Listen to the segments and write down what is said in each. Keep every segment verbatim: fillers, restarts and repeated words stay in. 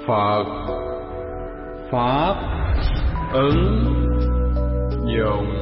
Phật Pháp ứng dụng.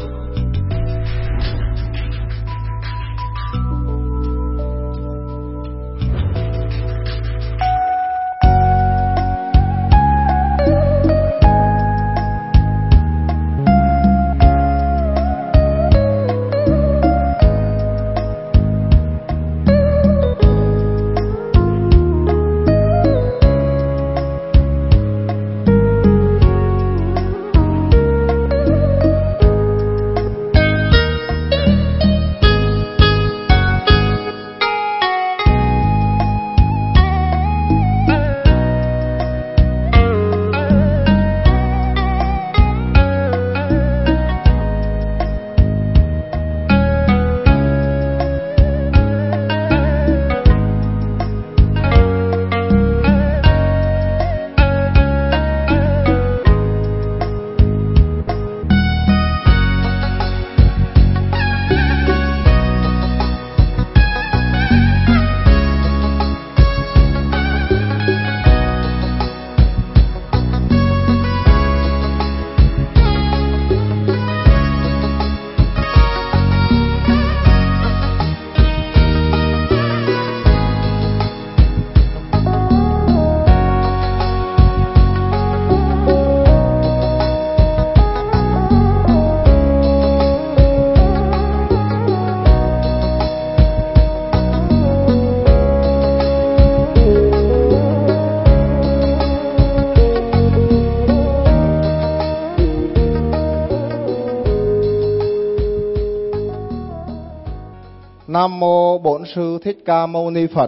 Nam mô Bổn Sư Thích Ca Mâu Ni Phật.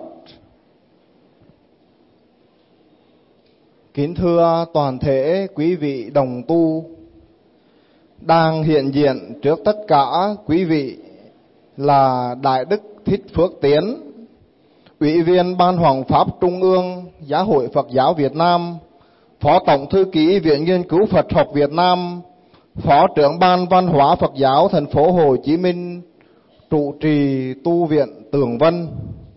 Kính thưa toàn thể quý vị đồng tu, đang hiện diện trước tất cả quý vị là Đại Đức Thích Phước Tiến, Ủy viên Ban Hoằng Pháp Trung ương Giáo hội Phật giáo Việt Nam, Phó Tổng Thư ký Viện Nghiên cứu Phật học Việt Nam, Phó trưởng Ban Văn hóa Phật giáo thành phố Hồ Chí Minh, trụ trì tu viện Tường Vân.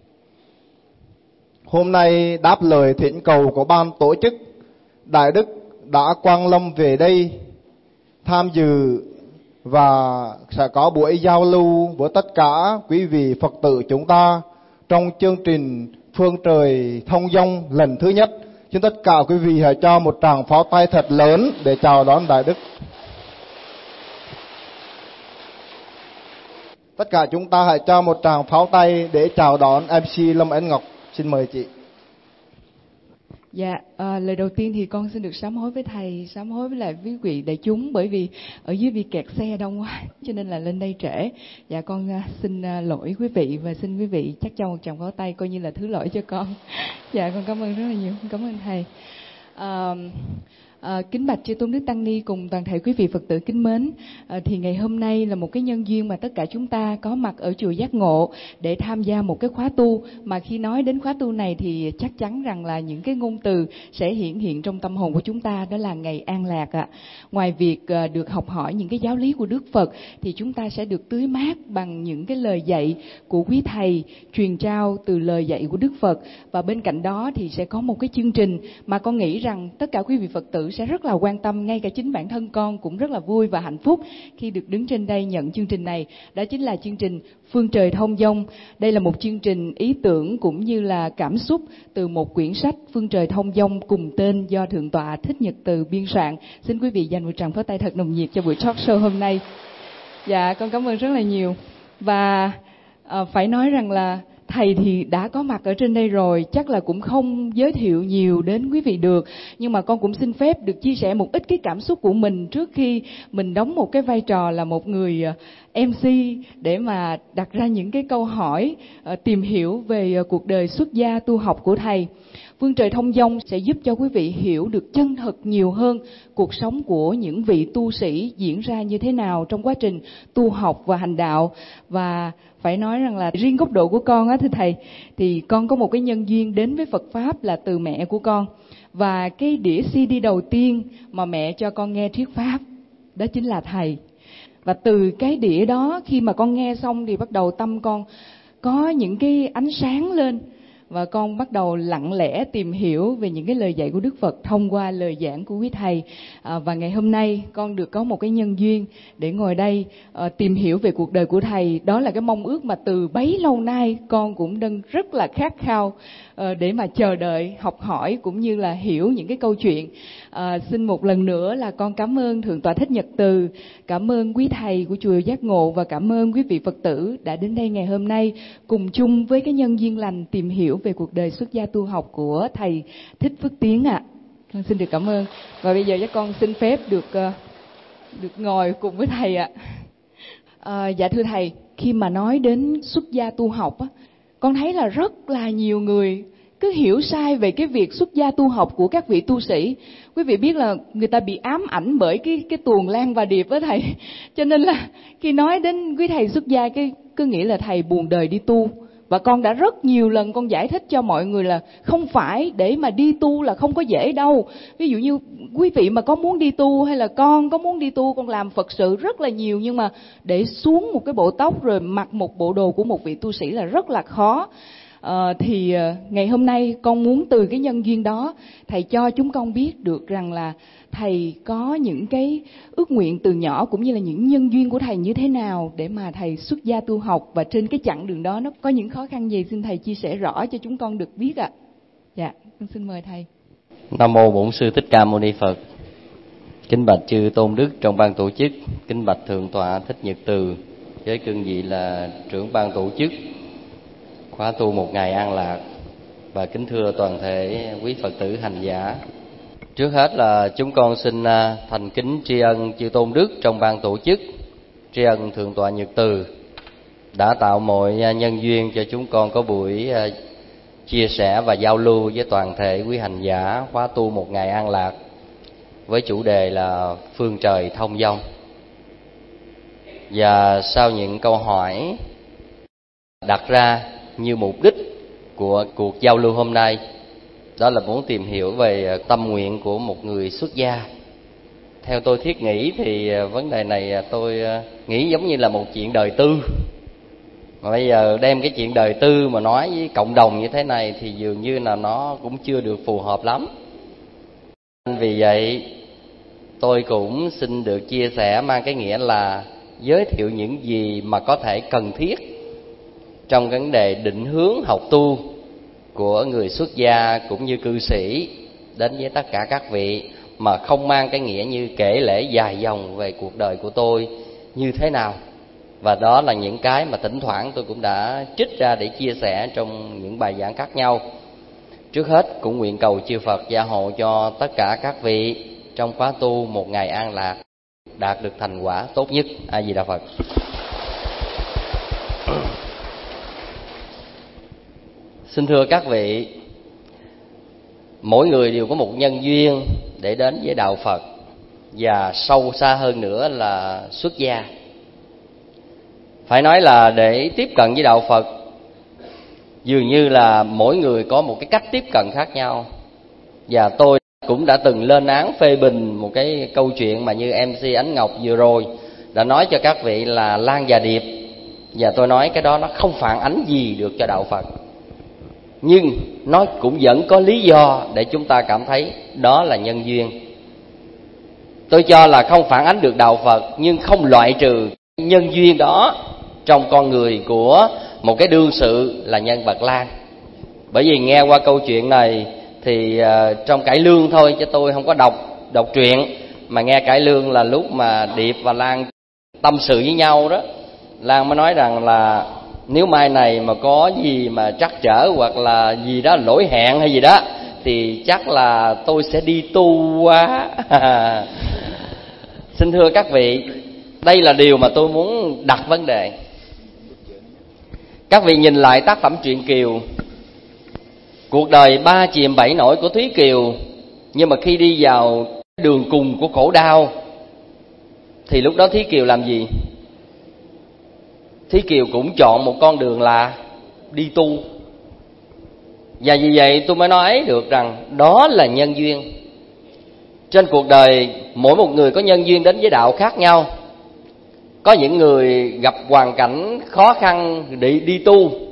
Hôm nay đáp lời thỉnh cầu của ban tổ chức, Đại Đức đã quang lâm về đây tham dự và sẽ có buổi giao lưu với tất cả quý vị Phật tử chúng ta trong chương trình Phương Trời Thông Dong lần thứ nhất. Xin tất cả quý vị hãy cho một tràng pháo tay thật lớn để chào đón Đại Đức. Tất cả chúng ta hãy cho một tràng pháo tay để chào đón em xê Lâm Ấn Ngọc. Xin mời chị. Dạ, à, lời đầu tiên thì con xin được sám hối với thầy, sám hối với lại quý vị đại chúng, bởi vì ở dưới bị kẹt xe đông quá cho nên là lên đây trễ. Dạ con uh, xin uh, lỗi quý vị và xin quý vị chắc cho một tràng pháo tay coi như là thứ lỗi cho con. Dạ con cảm ơn rất là nhiều, cảm ơn thầy. À, À, kính bạch chư tôn đức tăng ni cùng toàn thể quý vị Phật tử kính mến, à, thì ngày hôm nay là một cái nhân duyên mà tất cả chúng ta có mặt ở chùa Giác Ngộ để tham gia một cái khóa tu, mà khi nói đến khóa tu này thì chắc chắn rằng là những cái ngôn từ sẽ hiển hiện trong tâm hồn của chúng ta, đó là ngày an lạc ạ. À. Ngoài việc à, được học hỏi những cái giáo lý của Đức Phật thì chúng ta sẽ được tưới mát bằng những cái lời dạy của quý thầy truyền trao từ lời dạy của Đức Phật, và bên cạnh đó thì sẽ có một cái chương trình mà con nghĩ rằng tất cả quý vị Phật tử sẽ rất là quan tâm, ngay cả chính bản thân con cũng rất là vui và hạnh phúc khi được đứng trên đây nhận chương trình này. Đó chính là chương trình Phương Trời Thông Dong. Đây là một chương trình ý tưởng cũng như là cảm xúc từ một quyển sách Phương Trời Thông Dong cùng tên do Thượng tọa Thích Nhật Từ biên soạn. Xin quý vị dành một tràng pháo tay thật nồng nhiệt cho buổi talk show hôm nay. Dạ con cảm ơn rất là nhiều. Và à, phải nói rằng là thầy thì đã có mặt ở trên đây rồi, chắc là cũng không giới thiệu nhiều đến quý vị được, nhưng mà con cũng xin phép được chia sẻ một ít cái cảm xúc của mình trước khi mình đóng một cái vai trò là một người em xê để mà đặt ra những cái câu hỏi tìm hiểu về cuộc đời xuất gia tu học của thầy. Phương Trời Thông Dong sẽ giúp cho quý vị hiểu được chân thực nhiều hơn cuộc sống của những vị tu sĩ diễn ra như thế nào trong quá trình tu học và hành đạo. Và phải nói rằng là riêng góc độ của con á thưa thầy, thì con có một cái nhân duyên đến với Phật Pháp là từ mẹ của con. Và cái đĩa xê đê đầu tiên mà mẹ cho con nghe thuyết Pháp đó chính là thầy. Và từ cái đĩa đó khi mà con nghe xong thì bắt đầu tâm con có những cái ánh sáng lên. và con bắt đầu lặng lẽ tìm hiểu về những cái lời dạy của Đức Phật thông qua lời giảng của quý thầy. À, và ngày hôm nay con được có một cái nhân duyên để ngồi đây à, tìm hiểu về cuộc đời của thầy. Đó là cái mong ước mà từ bấy lâu nay con cũng đang rất là khát khao à, để mà chờ đợi, học hỏi cũng như là hiểu những cái câu chuyện. À, xin một lần nữa là con cảm ơn Thượng tọa Thích Nhật Từ, cảm ơn quý thầy của chùa Giác Ngộ và cảm ơn quý vị Phật tử đã đến đây ngày hôm nay cùng chung với cái nhân duyên lành tìm hiểu về cuộc đời xuất gia tu học của thầy Thích Phước Tiến ạ. À. Con xin được cảm ơn. Và bây giờ các con xin phép được uh, được ngồi cùng với thầy ạ. À. À, dạ thưa thầy, khi mà nói đến xuất gia tu học á, con thấy là rất là nhiều người cứ hiểu sai về cái việc xuất gia tu học của các vị tu sĩ. Quý vị biết là người ta bị ám ảnh bởi cái cái tuồng Lan và Điệp đó thầy. Cho nên là khi nói đến quý thầy xuất gia cái cứ nghĩ là thầy buồn đời đi tu. Và con đã rất nhiều lần con giải thích cho mọi người là không phải để mà đi tu là không có dễ đâu. Ví dụ như quý vị mà có muốn đi tu hay là con có muốn đi tu, con làm Phật sự rất là nhiều, nhưng mà để xuống một cái bộ tóc rồi mặc một bộ đồ của một vị tu sĩ là rất là khó. À, thì ngày hôm nay con muốn từ cái nhân duyên đó thầy cho chúng con biết được rằng là thầy có những cái ước nguyện từ nhỏ cũng như là những nhân duyên của thầy như thế nào để mà thầy xuất gia tu học, và trên cái chặng đường đó nó có những khó khăn gì, xin thầy chia sẻ rõ cho chúng con được biết ạ. À. Dạ, con xin mời thầy. Nam mô Bổn Sư Thích Ca Mâu Ni Phật. Kính bạch chư tôn đức trong ban tổ chức, kính bạch Thượng tọa Thích Nhật Từ với cương vị là trưởng ban tổ chức khóa tu một ngày an lạc, và kính thưa toàn thể quý Phật tử hành giả. Trước hết là chúng con xin thành kính tri ân chư tôn đức trong ban tổ chức, tri ân Thượng tọa Nhật Từ đã tạo mọi nhân duyên cho chúng con có buổi chia sẻ và giao lưu với toàn thể quý hành giả khóa tu một ngày an lạc với chủ đề là phương trời thông dong. Và sau những câu hỏi đặt ra như mục đích của cuộc giao lưu hôm nay, đó là muốn tìm hiểu về tâm nguyện của một người xuất gia. Theo tôi thiết nghĩ thì vấn đề này tôi nghĩ giống như là một chuyện đời tư. Mà bây giờ đem cái chuyện đời tư mà nói với cộng đồng như thế này thì dường như là nó cũng chưa được phù hợp lắm. Vì vậy tôi cũng xin được chia sẻ mang cái nghĩa là giới thiệu những gì mà có thể cần thiết trong vấn đề định hướng học tu của người xuất gia cũng như cư sĩ đến với tất cả các vị, mà không mang cái nghĩa như kể lể dài dòng về cuộc đời của tôi như thế nào. Và đó là những cái mà thỉnh thoảng tôi cũng đã trích ra để chia sẻ trong những bài giảng khác nhau. Trước hết cũng nguyện cầu chư Phật gia hộ cho tất cả các vị trong khóa tu một ngày an lạc đạt được thành quả tốt nhất. A Di Đà Phật. Xin thưa các vị, mỗi người đều có một nhân duyên để đến với đạo Phật, và sâu xa hơn nữa là xuất gia. Phải nói là để tiếp cận với đạo Phật, dường như là mỗi người có một cái cách tiếp cận khác nhau. Và tôi cũng đã từng lên án phê bình một cái câu chuyện mà như em xê Ánh Ngọc vừa rồi đã nói cho các vị là Lan và Điệp. Và tôi nói cái đó nó không phản ánh gì được cho đạo Phật, nhưng nó cũng vẫn có lý do để chúng ta cảm thấy đó là nhân duyên. Tôi cho là không phản ánh được đạo Phật, nhưng không loại trừ nhân duyên đó trong con người của một cái đương sự là nhân vật Lan. Bởi vì nghe qua câu chuyện này thì uh, trong cải lương thôi, chứ tôi không có đọc đọc truyện, mà nghe cải lương là lúc mà Điệp và Lan tâm sự với nhau đó, Lan mới nói rằng là nếu mai này mà có gì mà trắc trở hoặc là gì đó lỗi hẹn hay gì đó thì chắc là tôi sẽ đi tu quá. Xin thưa các vị, đây là điều mà tôi muốn đặt vấn đề. Các vị nhìn lại tác phẩm truyện Kiều, cuộc đời ba chìm bảy nổi của Thúy Kiều, nhưng mà khi đi vào đường cùng của khổ đau thì lúc đó Thúy Kiều làm gì? Thúy Kiều cũng chọn một con đường là đi tu. Và vì vậy tôi mới nói được rằng đó là nhân duyên. Trên cuộc đời mỗi một người có nhân duyên đến với đạo khác nhau. Có những người gặp hoàn cảnh khó khăn để đi tu,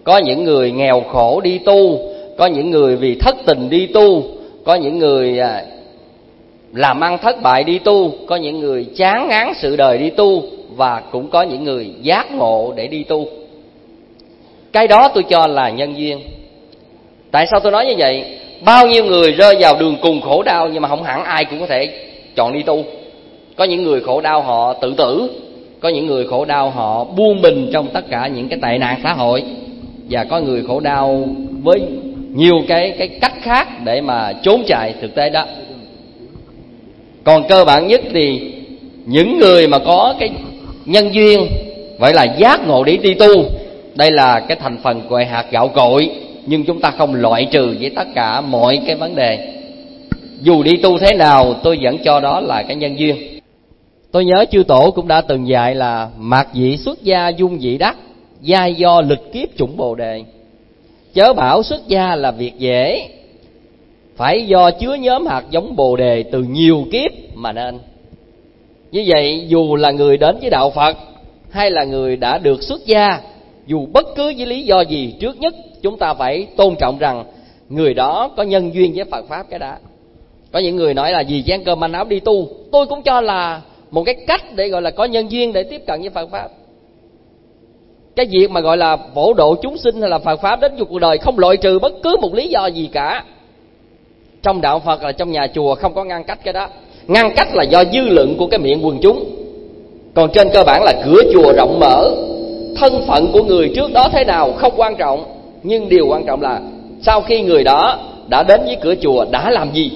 Có những người nghèo khổ đi tu, có những người vì thất tình đi tu, có những người làm ăn thất bại đi tu, có những người chán ngán sự đời đi tu, và cũng có những người giác ngộ để đi tu. Cái đó tôi cho là nhân duyên. Tại sao tôi nói như vậy? Bao nhiêu người rơi vào đường cùng khổ đau, nhưng mà không hẳn ai cũng có thể chọn đi tu. Có những người khổ đau họ tự tử, có những người khổ đau họ buông mình trong tất cả những cái tệ nạn xã hội, và có người khổ đau với nhiều cái cái cách khác để mà trốn chạy thực tế đó. Còn cơ bản nhất thì những người mà có cái nhân duyên, vậy là giác ngộ để đi tu, đây là cái thành phần của hạt gạo cội, nhưng chúng ta không loại trừ với tất cả mọi cái vấn đề. Dù đi tu thế nào, tôi vẫn cho đó là cái nhân duyên. Tôi nhớ chư tổ cũng đã từng dạy là mạt dị xuất gia dung dị đắc, giai do lịch kiếp chủng bồ đề. Chớ bảo xuất gia là việc dễ, phải do chứa nhóm hạt giống bồ đề từ nhiều kiếp mà nên. Như vậy dù là người đến với đạo Phật hay là người đã được xuất gia, dù bất cứ với lý do gì, trước nhất chúng ta phải tôn trọng rằng người đó có nhân duyên với Phật Pháp cái đã. Có những người nói là vì chén cơm manh áo đi tu, tôi cũng cho là một cái cách để gọi là có nhân duyên để tiếp cận với Phật Pháp. Cái việc mà gọi là phổ độ chúng sinh hay là Phật Pháp đến cuộc đời không loại trừ bất cứ một lý do gì cả. Trong đạo Phật là trong nhà chùa không có ngăn cách cái đó. Ngăn cách là do dư luận của cái miệng quần chúng. Còn trên cơ bản là cửa chùa rộng mở. Thân phận của người trước đó thế nào không quan trọng, nhưng điều quan trọng là sau khi người đó đã đến với cửa chùa đã làm gì.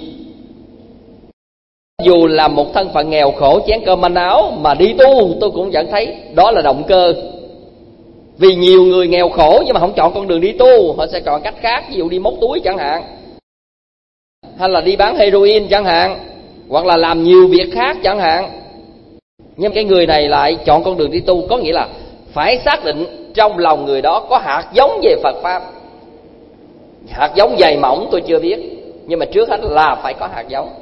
Dù là một thân phận nghèo khổ chén cơm manh áo mà đi tu, tôi cũng vẫn thấy đó là động cơ. Vì nhiều người nghèo khổ nhưng mà không chọn con đường đi tu, họ sẽ chọn cách khác, ví dụ đi móc túi chẳng hạn, hay là đi bán heroin chẳng hạn, hoặc là làm nhiều việc khác chẳng hạn. Nhưng cái người này lại chọn con đường đi tu, có nghĩa là phải xác định trong lòng người đó có hạt giống về Phật Pháp. Hạt giống dày mỏng tôi chưa biết, nhưng mà trước hết là phải có hạt giống.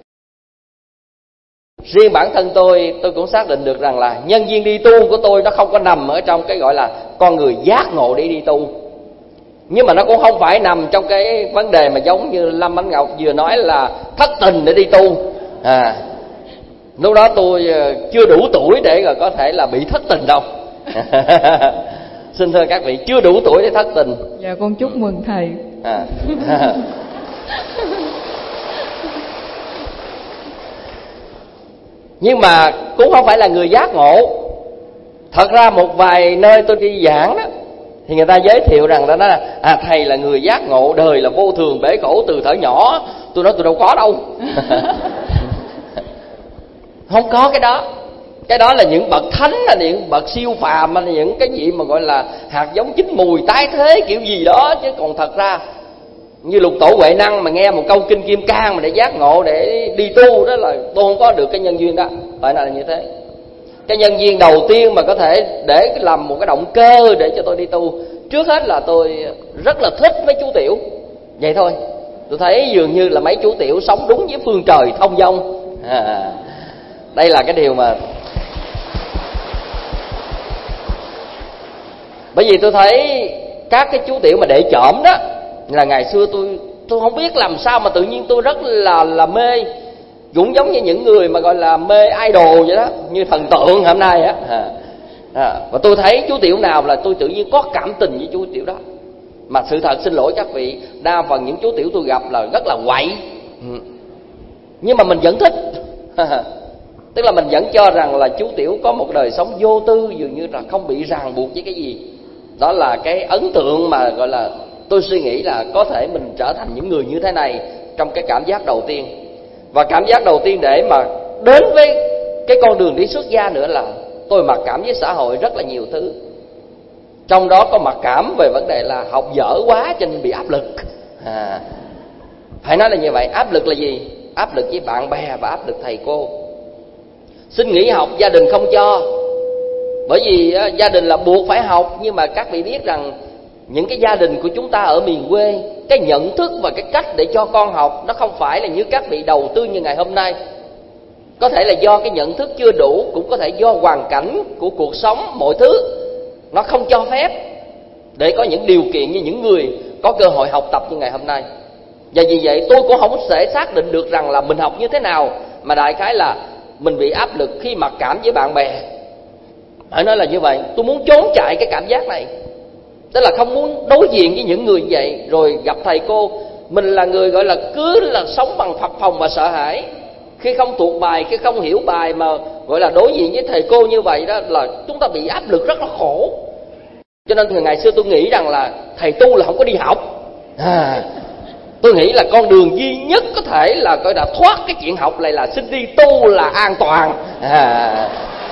Riêng bản thân tôi, tôi cũng xác định được rằng là nhân duyên đi tu của tôi nó không có nằm ở trong cái gọi là con người giác ngộ để đi tu. Nhưng mà nó cũng không phải nằm trong cái vấn đề mà giống như Lâm Ánh Ngọc vừa nói là thất tình để đi tu. À, lúc đó tôi chưa đủ tuổi để rồi có thể là bị thất tình đâu. Xin thưa các vị, chưa đủ tuổi để thất tình. Dạ con chúc mừng thầy. À. Nhưng mà cũng không phải là người giác ngộ. Thật ra một vài nơi tôi đi giảng đó, thì người ta giới thiệu rằng đó là à, thầy là người giác ngộ, đời là vô thường bể khổ từ thuở nhỏ. Tôi nói tôi đâu có đâu. Không có cái đó. Cái đó là những bậc thánh, là những bậc siêu phàm, là những cái gì mà gọi là hạt giống chín mùi tái thế kiểu gì đó. Chứ còn thật ra như Lục Tổ Huệ Năng mà nghe một câu kinh Kim Cang mà để giác ngộ, để đi tu, đó là tôi không có được cái nhân duyên đó. Phải là như thế. Cái nhân duyên đầu tiên mà có thể để làm một cái động cơ để cho tôi đi tu, trước hết là tôi rất là thích mấy chú tiểu. Vậy thôi. Tôi thấy dường như là mấy chú tiểu sống đúng với phương trời thông dong. À, đây là cái điều mà, bởi vì tôi thấy các cái chú tiểu mà để chỏm đó, là ngày xưa tôi tôi không biết làm sao mà tự nhiên tôi rất là là mê. Cũng giống như những người mà gọi là mê idol vậy đó, như thần tượng hôm nay á. À, à, và tôi thấy chú tiểu nào là tôi tự nhiên có cảm tình với chú tiểu đó. Mà sự thật xin lỗi các vị, đa phần những chú tiểu tôi gặp là rất là quậy. Ừ. Nhưng mà mình vẫn thích. Tức là mình vẫn cho rằng là chú tiểu có một đời sống vô tư, dường như là không bị ràng buộc với cái gì. Đó là cái ấn tượng mà gọi là tôi suy nghĩ là có thể mình trở thành những người như thế này trong cái cảm giác đầu tiên. Và cảm giác đầu tiên để mà đến với cái con đường đi xuất gia nữa là tôi mặc cảm với xã hội rất là nhiều thứ. Trong đó có mặc cảm về vấn đề là học dở quá cho nên bị áp lực. À, phải nói là như vậy. Áp lực là gì? Áp lực với bạn bè và áp lực thầy cô. Xin nghỉ học gia đình không cho, bởi vì á, gia đình là buộc phải học. Nhưng mà các vị biết rằng những cái gia đình của chúng ta ở miền quê, cái nhận thức và cái cách để cho con học nó không phải là như các vị đầu tư như ngày hôm nay. Có thể là do cái nhận thức chưa đủ, cũng có thể do hoàn cảnh của cuộc sống, mọi thứ nó không cho phép. để có những điều kiện như những người có cơ hội học tập như ngày hôm nay. Và vì vậy tôi cũng không thể xác định được rằng là mình học như thế nào, mà đại khái là mình bị áp lực khi mặc cảm với bạn bè. Phải nói là như vậy, tôi muốn trốn chạy cái cảm giác này, tức là không muốn đối diện với những người như vậy. Rồi gặp thầy cô, mình là người gọi là cứ là sống bằng phập phồng và sợ hãi. Khi không thuộc bài, khi không hiểu bài mà gọi là đối diện với thầy cô như vậy đó, là chúng ta bị áp lực rất là khổ. Cho nên từ ngày xưa tôi nghĩ rằng là thầy tu là không có đi học. à, Tôi nghĩ là con đường duy nhất có thể là coi là thoát cái chuyện học này là xin đi tu là an toàn. à,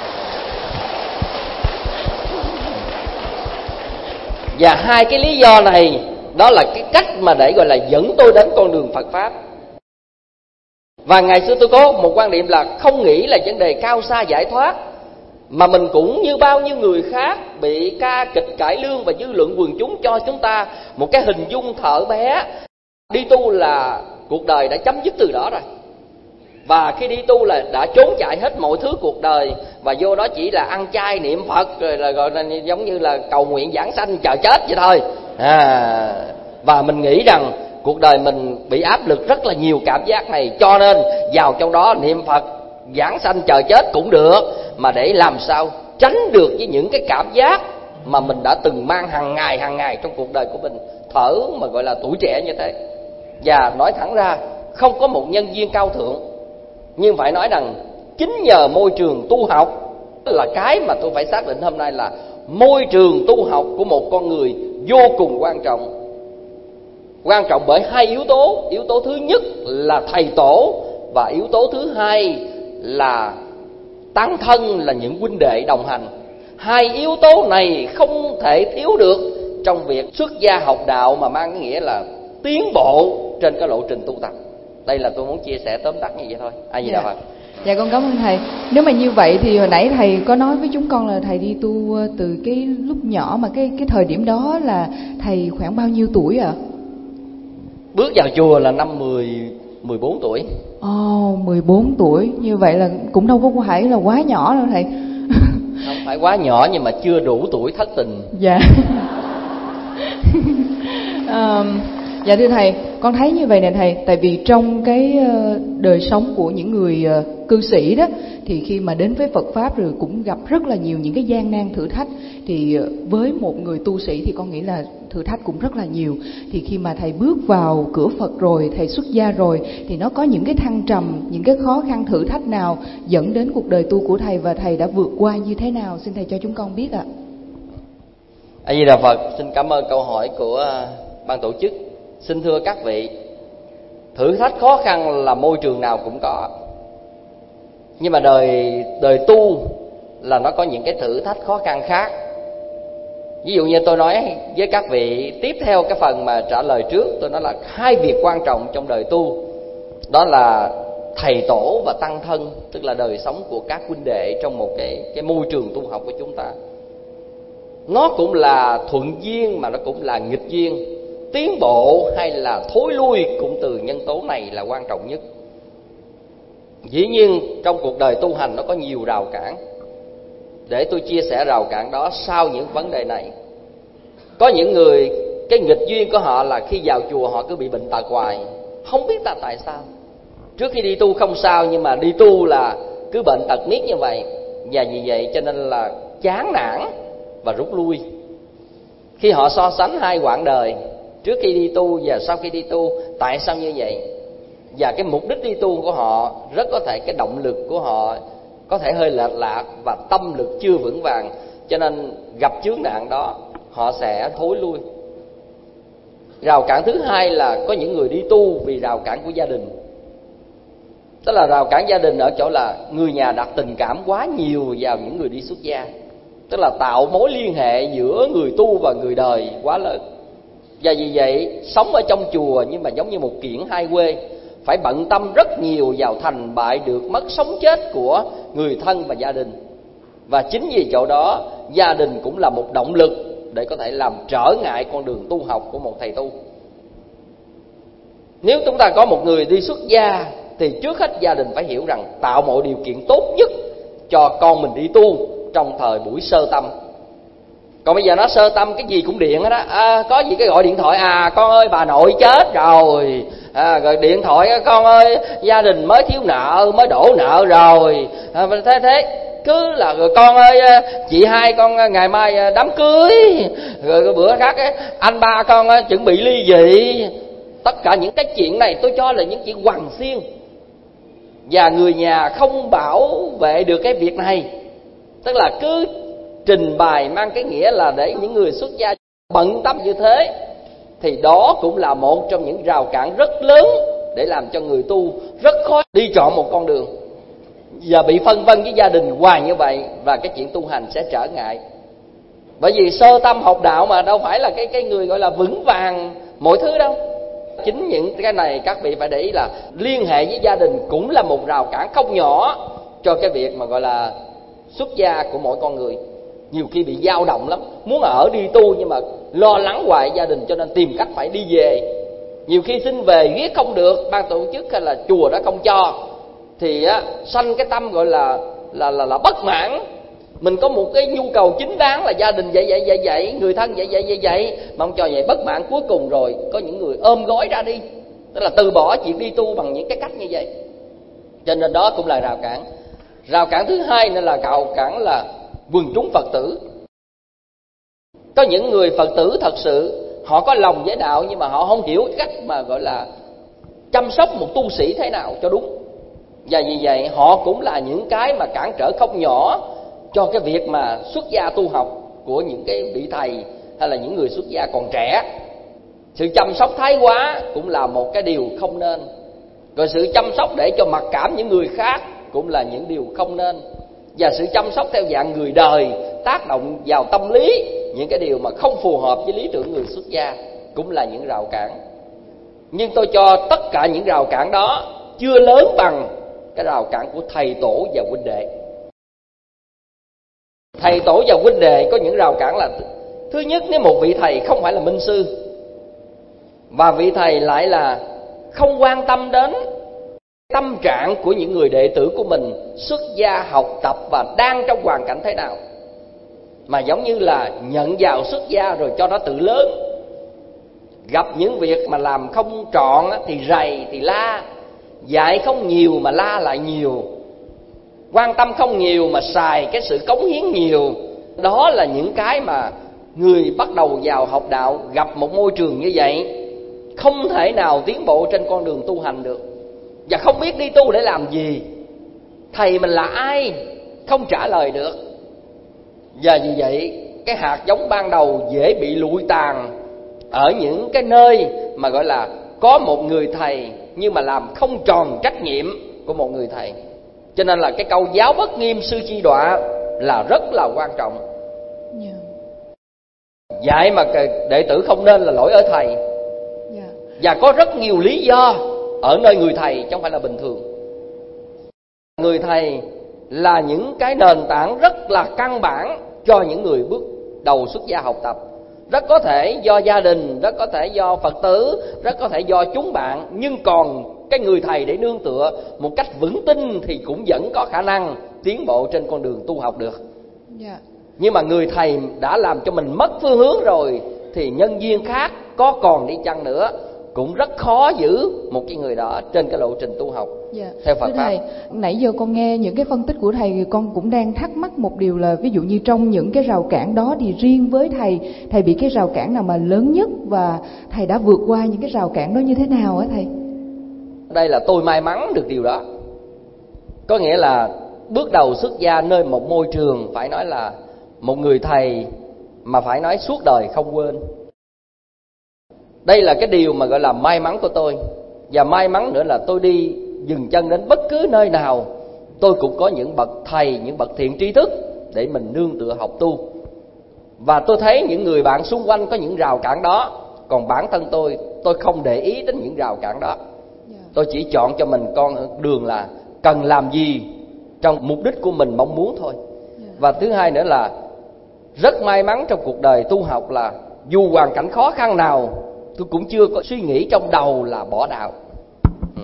Và hai cái lý do này, đó là cái cách mà để gọi là dẫn tôi đến con đường Phật Pháp. Và ngày xưa tôi có một quan niệm là không nghĩ là vấn đề cao xa giải thoát, mà mình cũng như bao nhiêu người khác bị ca kịch cải lương và dư luận quần chúng cho chúng ta một cái hình dung thở bé. Đi tu là cuộc đời đã chấm dứt từ đó rồi, và khi đi tu là đã trốn chạy hết mọi thứ cuộc đời, và vô đó chỉ là ăn chay niệm Phật, rồi là gọi là giống như là cầu nguyện giảng sanh chờ chết vậy thôi. à, Và mình nghĩ rằng cuộc đời mình bị áp lực rất là nhiều cảm giác này, cho nên vào trong đó niệm Phật giảng sanh chờ chết cũng được, mà để làm sao tránh được với những cái cảm giác mà mình đã từng mang hàng ngày hàng ngày trong cuộc đời của mình, thở mà gọi là tuổi trẻ như thế. Và nói thẳng ra, không có một nhân duyên cao thượng, nhưng phải nói rằng chính nhờ môi trường tu học là cái mà tôi phải xác định hôm nay là môi trường tu học của một con người vô cùng quan trọng. Quan trọng bởi hai yếu tố. Yếu tố thứ nhất là thầy tổ, và yếu tố thứ hai là tán thân, là những huynh đệ đồng hành. Hai yếu tố này không thể thiếu được trong việc xuất gia học đạo, mà mang cái nghĩa là tiến bộ trên cái lộ trình tu tập. Đây là tôi muốn chia sẻ tóm tắt như vậy thôi. A Di Đà Phật. Dạ con cảm ơn thầy. Nếu mà như vậy thì hồi nãy thầy có nói với chúng con là thầy đi tu từ cái lúc nhỏ, mà cái cái thời điểm đó là thầy khoảng bao nhiêu tuổi ạ? À? Bước vào chùa là năm mười, mười bốn tuổi. Ồ, oh, mười bốn tuổi. Như vậy là cũng đâu có phải là quá nhỏ đâu thầy. Không phải quá nhỏ, nhưng mà chưa đủ tuổi thất tình. Dạ. um, Dạ thưa thầy, con thấy như vậy nè thầy, tại vì trong cái đời sống của những người cư sĩ đó, thì khi mà đến với Phật Pháp rồi cũng gặp rất là nhiều những cái gian nan thử thách. Thì với một người tu sĩ thì con nghĩ là thử thách cũng rất là nhiều. Thì khi mà thầy bước vào cửa Phật rồi, thầy xuất gia rồi, thì nó có những cái thăng trầm, những cái khó khăn thử thách nào dẫn đến cuộc đời tu của thầy, và thầy đã vượt qua như thế nào? Xin thầy cho chúng con biết ạ. A Di Đà Phật. Xin cảm ơn câu hỏi của ban tổ chức. Xin thưa các vị, thử thách khó khăn là môi trường nào cũng có, nhưng mà đời đời tu là nó có những cái thử thách khó khăn khác. Ví dụ như tôi nói với các vị tiếp theo cái phần mà trả lời trước, tôi nói là hai việc quan trọng trong đời tu, đó là thầy tổ và tăng thân, tức là đời sống của các huynh đệ trong một cái cái môi trường tu học của chúng ta. Nó cũng là thuận duyên mà nó cũng là nghịch duyên. Tiến bộ hay là thối lui cũng từ nhân tố này là quan trọng nhất. Dĩ nhiên trong cuộc đời tu hành nó có nhiều rào cản. Để tôi chia sẻ rào cản đó sau những vấn đề này. Có những người, cái nghịch duyên của họ là khi vào chùa họ cứ bị bệnh tật hoài, không biết là tại sao. Trước khi đi tu không sao, nhưng mà đi tu là cứ bệnh tật miết như vậy. Và vì vậy cho nên là chán nản và rút lui. Khi họ so sánh hai quãng đời, trước khi đi tu và sau khi đi tu, tại sao như vậy? Và cái mục đích đi tu của họ, rất có thể cái động lực của họ có thể hơi lệch lạc, và tâm lực chưa vững vàng, cho nên gặp chướng nạn đó họ sẽ thối lui. Rào cản thứ hai là có những người đi tu vì rào cản của gia đình. Tức là rào cản gia đình ở chỗ là người nhà đặt tình cảm quá nhiều vào những người đi xuất gia, tức là tạo mối liên hệ giữa người tu và người đời quá lớn. Và vì vậy sống ở trong chùa nhưng mà giống như một kiển hai quê, phải bận tâm rất nhiều vào thành bại được mất sống chết của người thân và gia đình. Và chính vì chỗ đó, gia đình cũng là một động lực để có thể làm trở ngại con đường tu học của một thầy tu. Nếu chúng ta có một người đi xuất gia thì trước hết gia đình phải hiểu rằng tạo mọi điều kiện tốt nhất cho con mình đi tu trong thời buổi sơ tâm. Còn bây giờ nó sơ tâm cái gì cũng điện hết á. À, có gì cái gọi điện thoại, à con ơi bà nội chết rồi, à, rồi điện thoại con ơi gia đình mới thiếu nợ, mới đổ nợ rồi, à, thế thế cứ là rồi con ơi chị hai con ngày mai đám cưới, rồi bữa khác anh ba con chuẩn bị ly dị. Tất cả những cái chuyện này tôi cho là những chuyện hoằng xiên, và người nhà không bảo vệ được cái việc này. Tức là cứ trình bày mang cái nghĩa là để những người xuất gia bận tâm như thế, thì đó cũng là một trong những rào cản rất lớn để làm cho người tu rất khó đi chọn một con đường, và bị phân vân với gia đình hoài như vậy, và cái chuyện tu hành sẽ trở ngại. Bởi vì sơ tâm học đạo mà đâu phải là cái cái người gọi là vững vàng mọi thứ đâu. Chính những cái này các vị phải để ý là liên hệ với gia đình cũng là một rào cản không nhỏ cho cái việc mà gọi là xuất gia của mỗi con người. Nhiều khi bị dao động lắm, muốn ở đi tu nhưng mà lo lắng hoài gia đình, cho nên tìm cách phải đi về. Nhiều khi xin về viết không được, ban tổ chức hay là chùa đã không cho, thì á sanh cái tâm gọi là là là là bất mãn. Mình có một cái nhu cầu chính đáng là gia đình vậy vậy vậy vậy, người thân vậy vậy vậy vậy, mà không cho vậy bất mãn. Cuối cùng rồi có những người ôm gói ra đi, tức là từ bỏ chuyện đi tu bằng những cái cách như vậy. Cho nên đó cũng là rào cản. Rào cản thứ hai nữa là rào cản là quần chúng Phật tử. Có những người Phật tử thật sự họ có lòng với đạo, nhưng mà họ không hiểu cách mà gọi là chăm sóc một tu sĩ thế nào cho đúng. Và vì vậy họ cũng là những cái mà cản trở không nhỏ cho cái việc mà xuất gia tu học của những cái vị thầy hay là những người xuất gia còn trẻ. Sự chăm sóc thái quá cũng là một cái điều không nên. Rồi sự chăm sóc để cho mặc cảm những người khác cũng là những điều không nên. Và sự chăm sóc theo dạng người đời, tác động vào tâm lý, những cái điều mà không phù hợp với lý tưởng người xuất gia cũng là những rào cản. Nhưng tôi cho tất cả những rào cản đó chưa lớn bằng cái rào cản của thầy tổ và huynh đệ. Thầy tổ và huynh đệ có những rào cản là: thứ nhất, nếu một vị thầy không phải là minh sư, và vị thầy lại là không quan tâm đến tâm trạng của những người đệ tử của mình xuất gia học tập và đang trong hoàn cảnh thế nào, mà giống như là nhận vào xuất gia rồi cho nó tự lớn. Gặp những việc mà làm không trọn thì rầy thì la, dạy không nhiều mà la lại nhiều, quan tâm không nhiều mà xài cái sự cống hiến nhiều. Đó là những cái mà người bắt đầu vào học đạo gặp một môi trường như vậy không thể nào tiến bộ trên con đường tu hành được, và không biết đi tu để làm gì, thầy mình là ai không trả lời được. Và vì vậy cái hạt giống ban đầu dễ bị lụi tàn ở những cái nơi mà gọi là có một người thầy nhưng mà làm không tròn trách nhiệm của một người thầy. Cho nên là cái câu giáo bất nghiêm sư chi đọa là rất là quan trọng. Yeah. Dạy mà đệ tử không nên là lỗi ở thầy. Yeah. Và có rất nhiều lý do ở nơi người thầy chứ không phải là bình thường. Người thầy là những cái nền tảng rất là căn bản cho những người bước đầu xuất gia học tập. Rất có thể do gia đình, rất có thể do Phật tử, rất có thể do chúng bạn. Nhưng còn cái người thầy để nương tựa một cách vững tin thì cũng vẫn có khả năng tiến bộ trên con đường tu học được. Yeah. Nhưng mà người thầy đã làm cho mình mất phương hướng rồi thì nhân duyên khác có còn đi chăng nữa cũng rất khó giữ một cái người đó trên cái lộ trình tu học. Dạ. Theo Phật Thưa pháp. thầy, nãy giờ con nghe những cái phân tích của thầy, con cũng đang thắc mắc một điều là ví dụ như trong những cái rào cản đó thì riêng với thầy, thầy bị cái rào cản nào mà lớn nhất và thầy đã vượt qua những cái rào cản đó như thế nào á thầy? Đây là tôi may mắn được điều đó. Có nghĩa là bước đầu xuất gia nơi một môi trường phải nói là một người thầy mà phải nói suốt đời không quên. Đây là cái điều mà gọi là may mắn của tôi. Và may mắn nữa là tôi đi dừng chân đến bất cứ nơi nào, tôi cũng có những bậc thầy, những bậc thiện tri thức để mình nương tựa học tu. Và tôi thấy những người bạn xung quanh có những rào cản đó, còn bản thân tôi, tôi không để ý đến những rào cản đó. Tôi chỉ chọn cho mình con đường là cần làm gì trong mục đích của mình mong muốn thôi. Và thứ hai nữa là rất may mắn trong cuộc đời tu học là dù hoàn cảnh khó khăn nào, tôi cũng chưa có suy nghĩ trong đầu là bỏ đạo. ừ.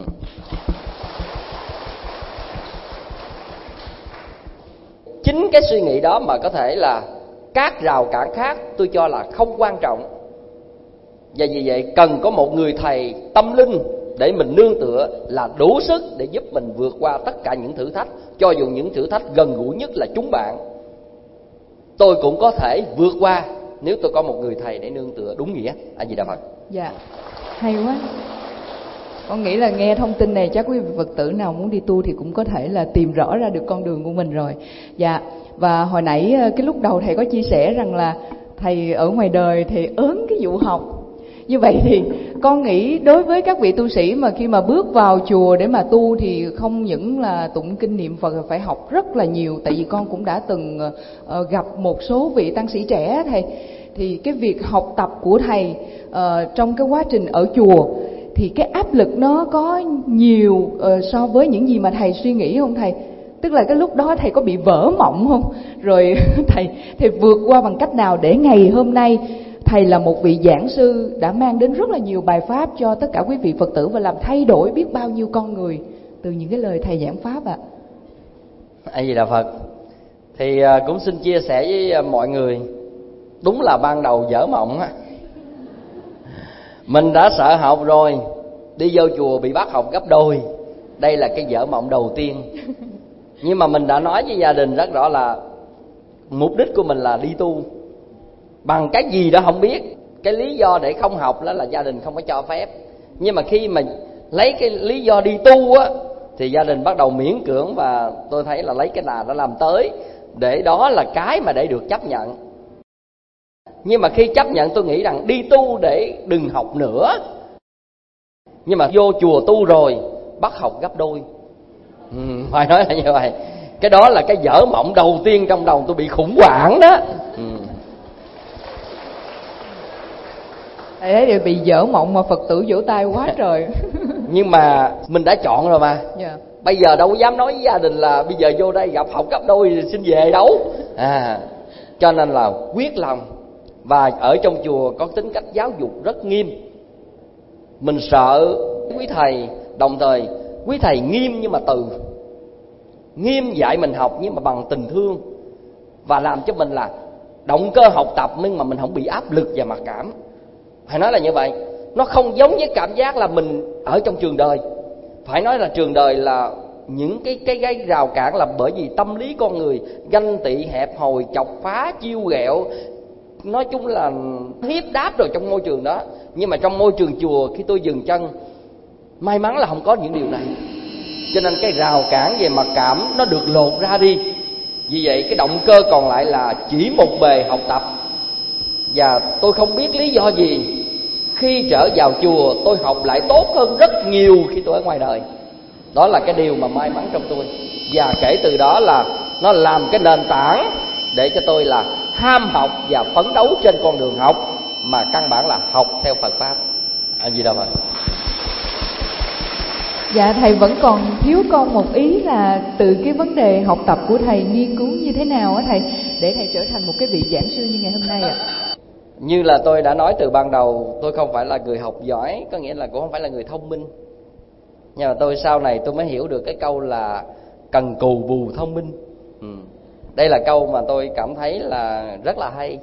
Chính cái suy nghĩ đó mà có thể là Các rào cản khác tôi cho là không quan trọng. Và vì vậy cần có một người thầy tâm linh để mình nương tựa là đủ sức để giúp mình vượt qua tất cả những thử thách. Cho dù những thử thách gần gũi nhất là chúng bạn, tôi cũng có thể vượt qua nếu tôi có một người thầy để nương tựa đúng nghĩa. A Di Đà Phật. Dạ, hay quá. Con nghĩ là nghe thông tin này chắc quý vị Phật tử nào muốn đi tu thì cũng có thể là tìm rõ ra được con đường của mình rồi. Dạ, và hồi nãy cái lúc đầu thầy có chia sẻ rằng là thầy ở ngoài đời thầy ớn cái vụ học. Như vậy thì con nghĩ đối với các vị tu sĩ mà khi mà bước vào chùa để mà tu thì không những là tụng kinh niệm Phật, phải học rất là nhiều. Tại vì con cũng đã từng uh, gặp một số vị tăng sĩ trẻ thầy. Thì cái việc học tập của thầy uh, trong cái quá trình ở chùa thì cái áp lực nó có nhiều uh, so với những gì mà thầy suy nghĩ không thầy? Tức là cái lúc đó thầy có bị vỡ mộng không? Rồi thầy thầy vượt qua bằng cách nào để ngày hôm nay thầy là một vị giảng sư đã mang đến rất là nhiều bài pháp cho tất cả quý vị Phật tử và làm thay đổi biết bao nhiêu con người từ những cái lời thầy giảng pháp ạ? A Di Đà Phật. Thì cũng xin chia sẻ với mọi người, đúng là ban đầu vỡ mộng á. Mình đã sợ học rồi, đi vô chùa bị bắt học gấp đôi. Đây là cái vỡ mộng đầu tiên. Nhưng mà mình đã nói với gia đình rất rõ là mục đích của mình là đi tu. Bằng cái gì đó không biết. Cái lý do để không học đó là gia đình không có cho phép. Nhưng mà khi mà lấy cái lý do đi tu á thì gia đình bắt đầu miễn cưỡng, và tôi thấy là lấy cái nào đó làm tới, để đó là cái mà để được chấp nhận. Nhưng mà khi chấp nhận tôi nghĩ rằng đi tu để đừng học nữa. Nhưng mà vô chùa tu rồi bắt học gấp đôi. Ừ, phải nói là như vậy. Cái đó là cái vỡ mộng đầu tiên trong đầu tôi, bị khủng hoảng đó. Ừ. Thầy thấy bị vỡ mộng mà Phật tử vỗ tay quá trời. Nhưng mà mình đã chọn rồi mà. Yeah. Bây giờ đâu có dám nói với gia đình là bây giờ vô đây gặp học gấp đôi xin về đâu. À, cho nên là quyết lòng. Và ở trong chùa có tính cách giáo dục rất nghiêm. Mình sợ quý thầy, đồng thời quý thầy nghiêm nhưng mà từ. Nghiêm dạy mình học nhưng mà bằng tình thương, và làm cho mình là động cơ học tập nhưng mà mình không bị áp lực và mặc cảm. Phải nói là như vậy. Nó không giống với cảm giác là mình ở trong trường đời. Phải nói là trường đời là những cái cái cái rào cản là bởi vì tâm lý con người ganh tị, hẹp hòi, chọc phá, chiêu ghẹo, nói chung là hiếp đáp rồi trong môi trường đó. Nhưng mà trong môi trường chùa, khi tôi dừng chân, may mắn là không có những điều này. Cho nên cái rào cản về mặc cảm nó được lột ra đi. Vì vậy cái động cơ còn lại là chỉ một bề học tập. Và tôi không biết lý do gì, khi trở vào chùa tôi học lại tốt hơn rất nhiều khi tôi ở ngoài đời. Đó là cái điều mà may mắn trong tôi. Và kể từ đó là nó làm cái nền tảng để cho tôi là ham học và phấn đấu trên con đường học, mà căn bản là học theo Phật Pháp. À, gì đâu mà. Dạ, thầy vẫn còn thiếu con một ý là từ cái vấn đề học tập của thầy nghiên cứu như thế nào á thầy, để thầy trở thành một cái vị giảng sư như ngày hôm nay ạ? Như là tôi đã nói từ ban đầu, tôi không phải là người học giỏi, có nghĩa là cũng không phải là người thông minh. Nhưng mà tôi sau này tôi mới hiểu được cái câu là cần cù bù thông minh. ừ. Đây là câu mà tôi cảm thấy là rất là hay.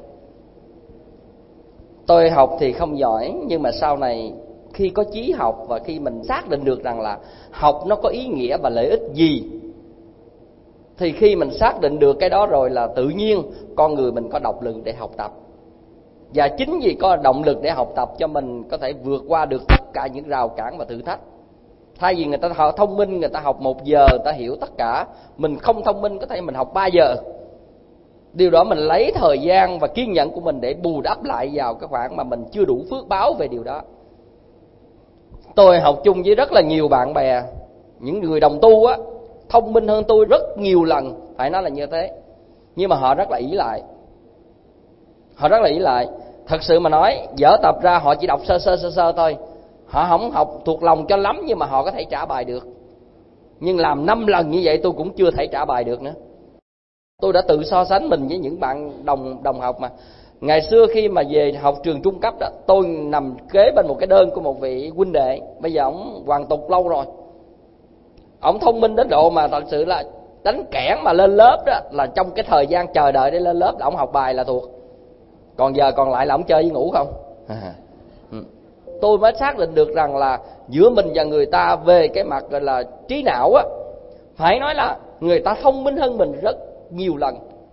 Tôi học thì không giỏi, nhưng mà sau này khi có chí học và khi mình xác định được rằng là học nó có ý nghĩa và lợi ích gì, thì khi mình xác định được cái đó rồi là tự nhiên con người mình có động lực để học tập. Và chính vì có động lực để học tập cho mình có thể vượt qua được tất cả những rào cản và thử thách. Thay vì người ta học thông minh, người ta học một giờ người ta hiểu tất cả, mình không thông minh có thể mình học ba giờ. Điều đó mình lấy thời gian và kiên nhẫn của mình để bù đắp lại vào cái khoảng mà mình chưa đủ phước báo về điều đó. Tôi học chung với rất là nhiều bạn bè, những người đồng tu á, thông minh hơn tôi rất nhiều lần, phải nói là như thế. Nhưng mà họ rất là ỷ lại. Họ rất là ỷ lại. Thật sự mà nói, dở tập ra họ chỉ đọc sơ sơ sơ sơ thôi. Họ không học thuộc lòng cho lắm, nhưng mà họ có thể trả bài được. Nhưng làm năm lần như vậy tôi cũng chưa thể trả bài được nữa. Tôi đã tự so sánh mình với những bạn đồng đồng học mà. Ngày xưa khi mà về học trường trung cấp đó, tôi nằm kế bên một cái đơn của một vị huynh đệ. Bây giờ ổng hoàn tục lâu rồi. Ổng thông minh đến độ mà thật sự là đánh kẽn mà lên lớp đó là trong cái thời gian chờ đợi để lên lớp là ông học bài là thuộc, còn giờ còn lại là ông chơi với ngủ không. À. Tôi mới xác định được rằng là giữa mình và người ta về cái mặt gọi là trí não á, phải nói là người ta thông minh hơn mình rất nhiều lần.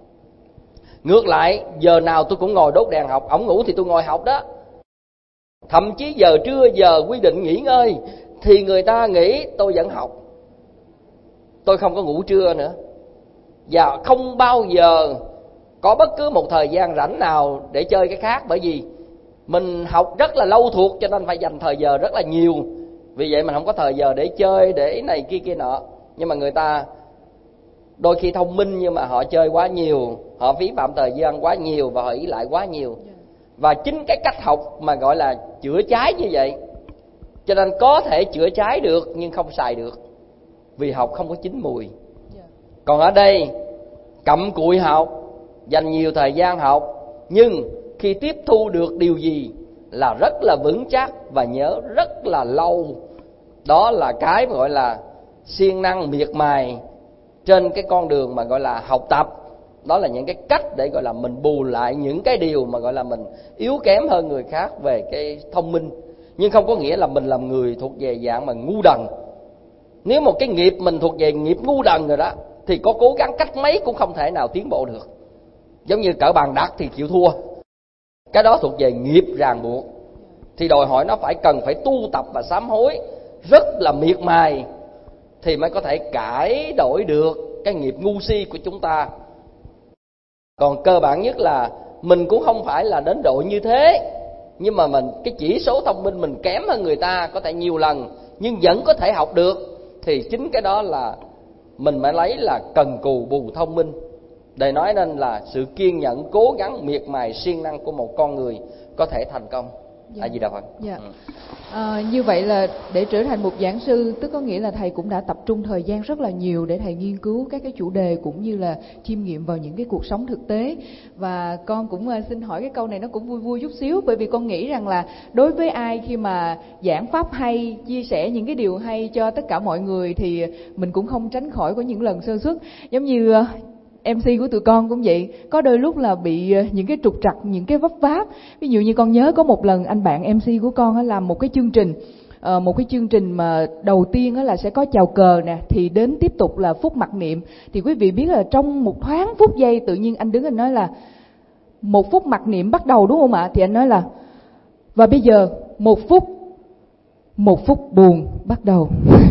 Ngược lại, giờ nào tôi cũng ngồi đốt đèn học, ổng ngủ thì tôi ngồi học đó. Thậm chí giờ trưa, giờ quy định nghỉ ngơi thì người ta nghĩ tôi vẫn học. Tôi không có ngủ trưa nữa. Và không bao giờ có bất cứ một thời gian rảnh nào để chơi cái khác. Bởi vì mình học rất là lâu thuộc cho nên phải dành thời giờ rất là nhiều. Vì vậy mình không có thời giờ để chơi, để này kia kia nọ. Nhưng mà người ta đôi khi thông minh nhưng mà họ chơi quá nhiều, họ phí phạm thời gian quá nhiều và họ ý lại quá nhiều. Và chính cái cách học mà gọi là chữa cháy như vậy, cho nên có thể chữa cháy được nhưng không xài được, vì học không có chín mùi. Còn ở đây cặm cụi học, dành nhiều thời gian học, nhưng khi tiếp thu được điều gì là rất là vững chắc và nhớ rất là lâu. Đó là cái gọi là siêng năng miệt mài trên cái con đường mà gọi là học tập. Đó là những cái cách để gọi là mình bù lại những cái điều mà gọi là mình yếu kém hơn người khác về cái thông minh. Nhưng không có nghĩa là mình làm người thuộc về dạng mà ngu đần. Nếu một cái nghiệp mình thuộc về nghiệp ngu đần rồi đó, thì có cố gắng cách mấy cũng không thể nào tiến bộ được. Giống như cỡ bàn đạp thì chịu thua. Cái đó thuộc về nghiệp ràng buộc. Thì đòi hỏi nó phải cần phải tu tập và sám hối rất là miệt mài thì mới có thể cải đổi được cái nghiệp ngu si của chúng ta. Còn cơ bản nhất là mình cũng không phải là đến độ như thế, nhưng mà mình cái chỉ số thông minh mình kém hơn người ta có thể nhiều lần, nhưng vẫn có thể học được. Thì chính cái đó là mình mới lấy là cần cù bù thông minh. Để nói nên là sự kiên nhẫn, cố gắng, miệt mài, siêng năng của một con người có thể thành công. Dạ. À, gì đâu Phật. Dạ. À, như vậy là để trở thành một giảng sư, tức có nghĩa là thầy cũng đã tập trung thời gian rất là nhiều để thầy nghiên cứu các cái chủ đề cũng như là chiêm nghiệm vào những cái cuộc sống thực tế. Và con cũng uh, xin hỏi cái câu này nó cũng vui vui chút xíu, bởi vì con nghĩ rằng là đối với ai khi mà giảng pháp hay, chia sẻ những cái điều hay cho tất cả mọi người thì mình cũng không tránh khỏi có những lần sơ suất. Giống như uh, em xê của tụi con cũng vậy, có đôi lúc là bị những cái trục trặc, những cái vấp váp. Ví dụ như con nhớ có một lần anh bạn em xê của con làm một cái chương trình, một cái chương trình mà đầu tiên là sẽ có chào cờ nè, thì đến tiếp tục là phút mặc niệm. Thì quý vị biết là trong một thoáng phút giây tự nhiên anh đứng anh nói là một phút mặc niệm bắt đầu, đúng không ạ? Thì anh nói là và bây giờ một phút một phút buồn bắt đầu.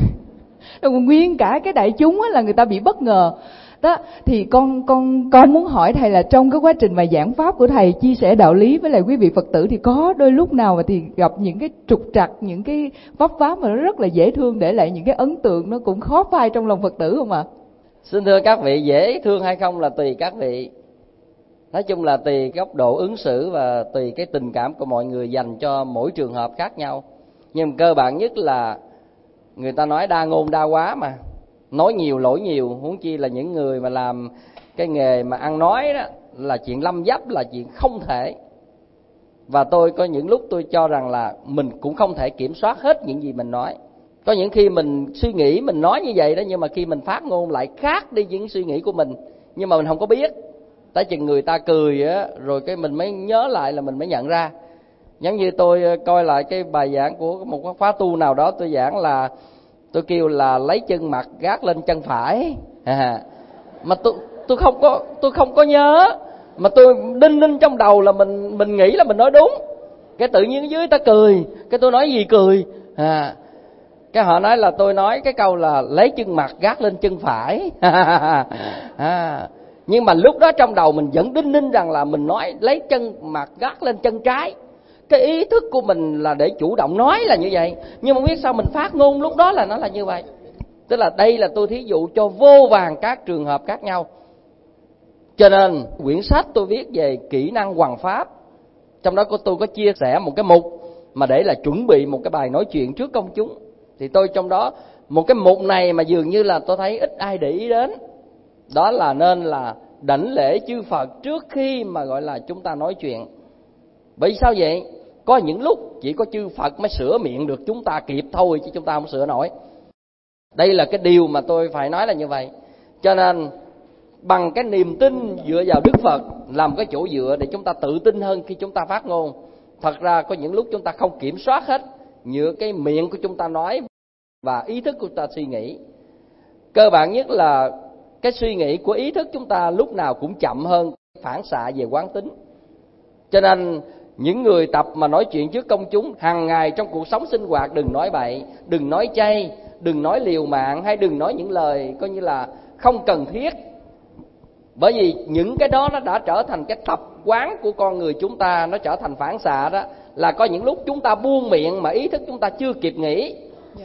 Nguyên cả cái đại chúng là người ta bị bất ngờ. Đó, thì con con con muốn hỏi thầy là trong cái quá trình mà giảng pháp của thầy chia sẻ đạo lý với lại quý vị Phật tử thì có đôi lúc nào mà thì gặp những cái trục trặc, những cái vấp váp mà nó rất là dễ thương, để lại những cái ấn tượng nó cũng khó phai trong lòng Phật tử không ạ? Xin thưa các vị, dễ thương hay không là tùy các vị. Nói chung là tùy góc độ ứng xử và tùy cái tình cảm của mọi người dành cho mỗi trường hợp khác nhau. Nhưng cơ bản nhất là người ta nói đa ngôn đa quá mà. Nói nhiều lỗi nhiều, huống chi là những người mà làm cái nghề mà ăn nói đó là chuyện lâm dấp, là chuyện không thể. Và tôi có những lúc tôi cho rằng là mình cũng không thể kiểm soát hết những gì mình nói. Có những khi mình suy nghĩ mình nói như vậy đó, nhưng mà khi mình phát ngôn lại khác đi những suy nghĩ của mình, nhưng mà mình không có biết. Tới chừng người ta cười á, rồi cái mình mới nhớ lại là mình mới nhận ra. Giống như tôi coi lại cái bài giảng của một khóa tu nào đó, tôi giảng là tôi kêu là lấy chân mặt gác lên chân phải, à, mà tôi tôi không có tôi không có nhớ, mà tôi đinh đinh trong đầu là mình mình nghĩ là mình nói đúng. Cái tự nhiên ở dưới ta cười, cái tôi nói gì cười, à, cái họ nói là tôi nói cái câu là lấy chân mặt gác lên chân phải. À, nhưng mà lúc đó trong đầu mình vẫn đinh ninh rằng là mình nói lấy chân mặt gác lên chân trái. Cái ý thức của mình là để chủ động nói là như vậy, nhưng mà biết sao mình phát ngôn lúc đó là nó là như vậy. Tức là đây là tôi thí dụ cho vô vàn các trường hợp khác nhau. Cho nên quyển sách tôi viết về kỹ năng hoằng pháp, trong đó tôi có chia sẻ một cái mục mà để là chuẩn bị một cái bài nói chuyện trước công chúng. Thì tôi trong đó một cái mục này mà dường như là tôi thấy ít ai để ý đến, đó là nên là đảnh lễ chư Phật trước khi mà gọi là chúng ta nói chuyện. Bởi sao vậy? Có những lúc chỉ có chư Phật mới sửa miệng được chúng ta kịp thôi, chứ chúng ta không sửa nổi. Đây là cái điều mà tôi phải nói là như vậy. Cho nên bằng cái niềm tin dựa vào Đức Phật làm cái chỗ dựa để chúng ta tự tin hơn khi chúng ta phát ngôn. Thật ra có những lúc chúng ta không kiểm soát hết những cái miệng của chúng ta nói và ý thức của chúng ta suy nghĩ. Cơ bản nhất là cái suy nghĩ của ý thức chúng ta lúc nào cũng chậm hơn phản xạ về quán tính. Cho nên những người tập mà nói chuyện trước công chúng hàng ngày trong cuộc sống sinh hoạt, đừng nói bậy, đừng nói chay, đừng nói liều mạng, hay đừng nói những lời coi như là không cần thiết. Bởi vì những cái đó nó đã trở thành cái tập quán của con người chúng ta, nó trở thành phản xạ đó. Là có những lúc chúng ta buông miệng mà ý thức chúng ta chưa kịp nghĩ.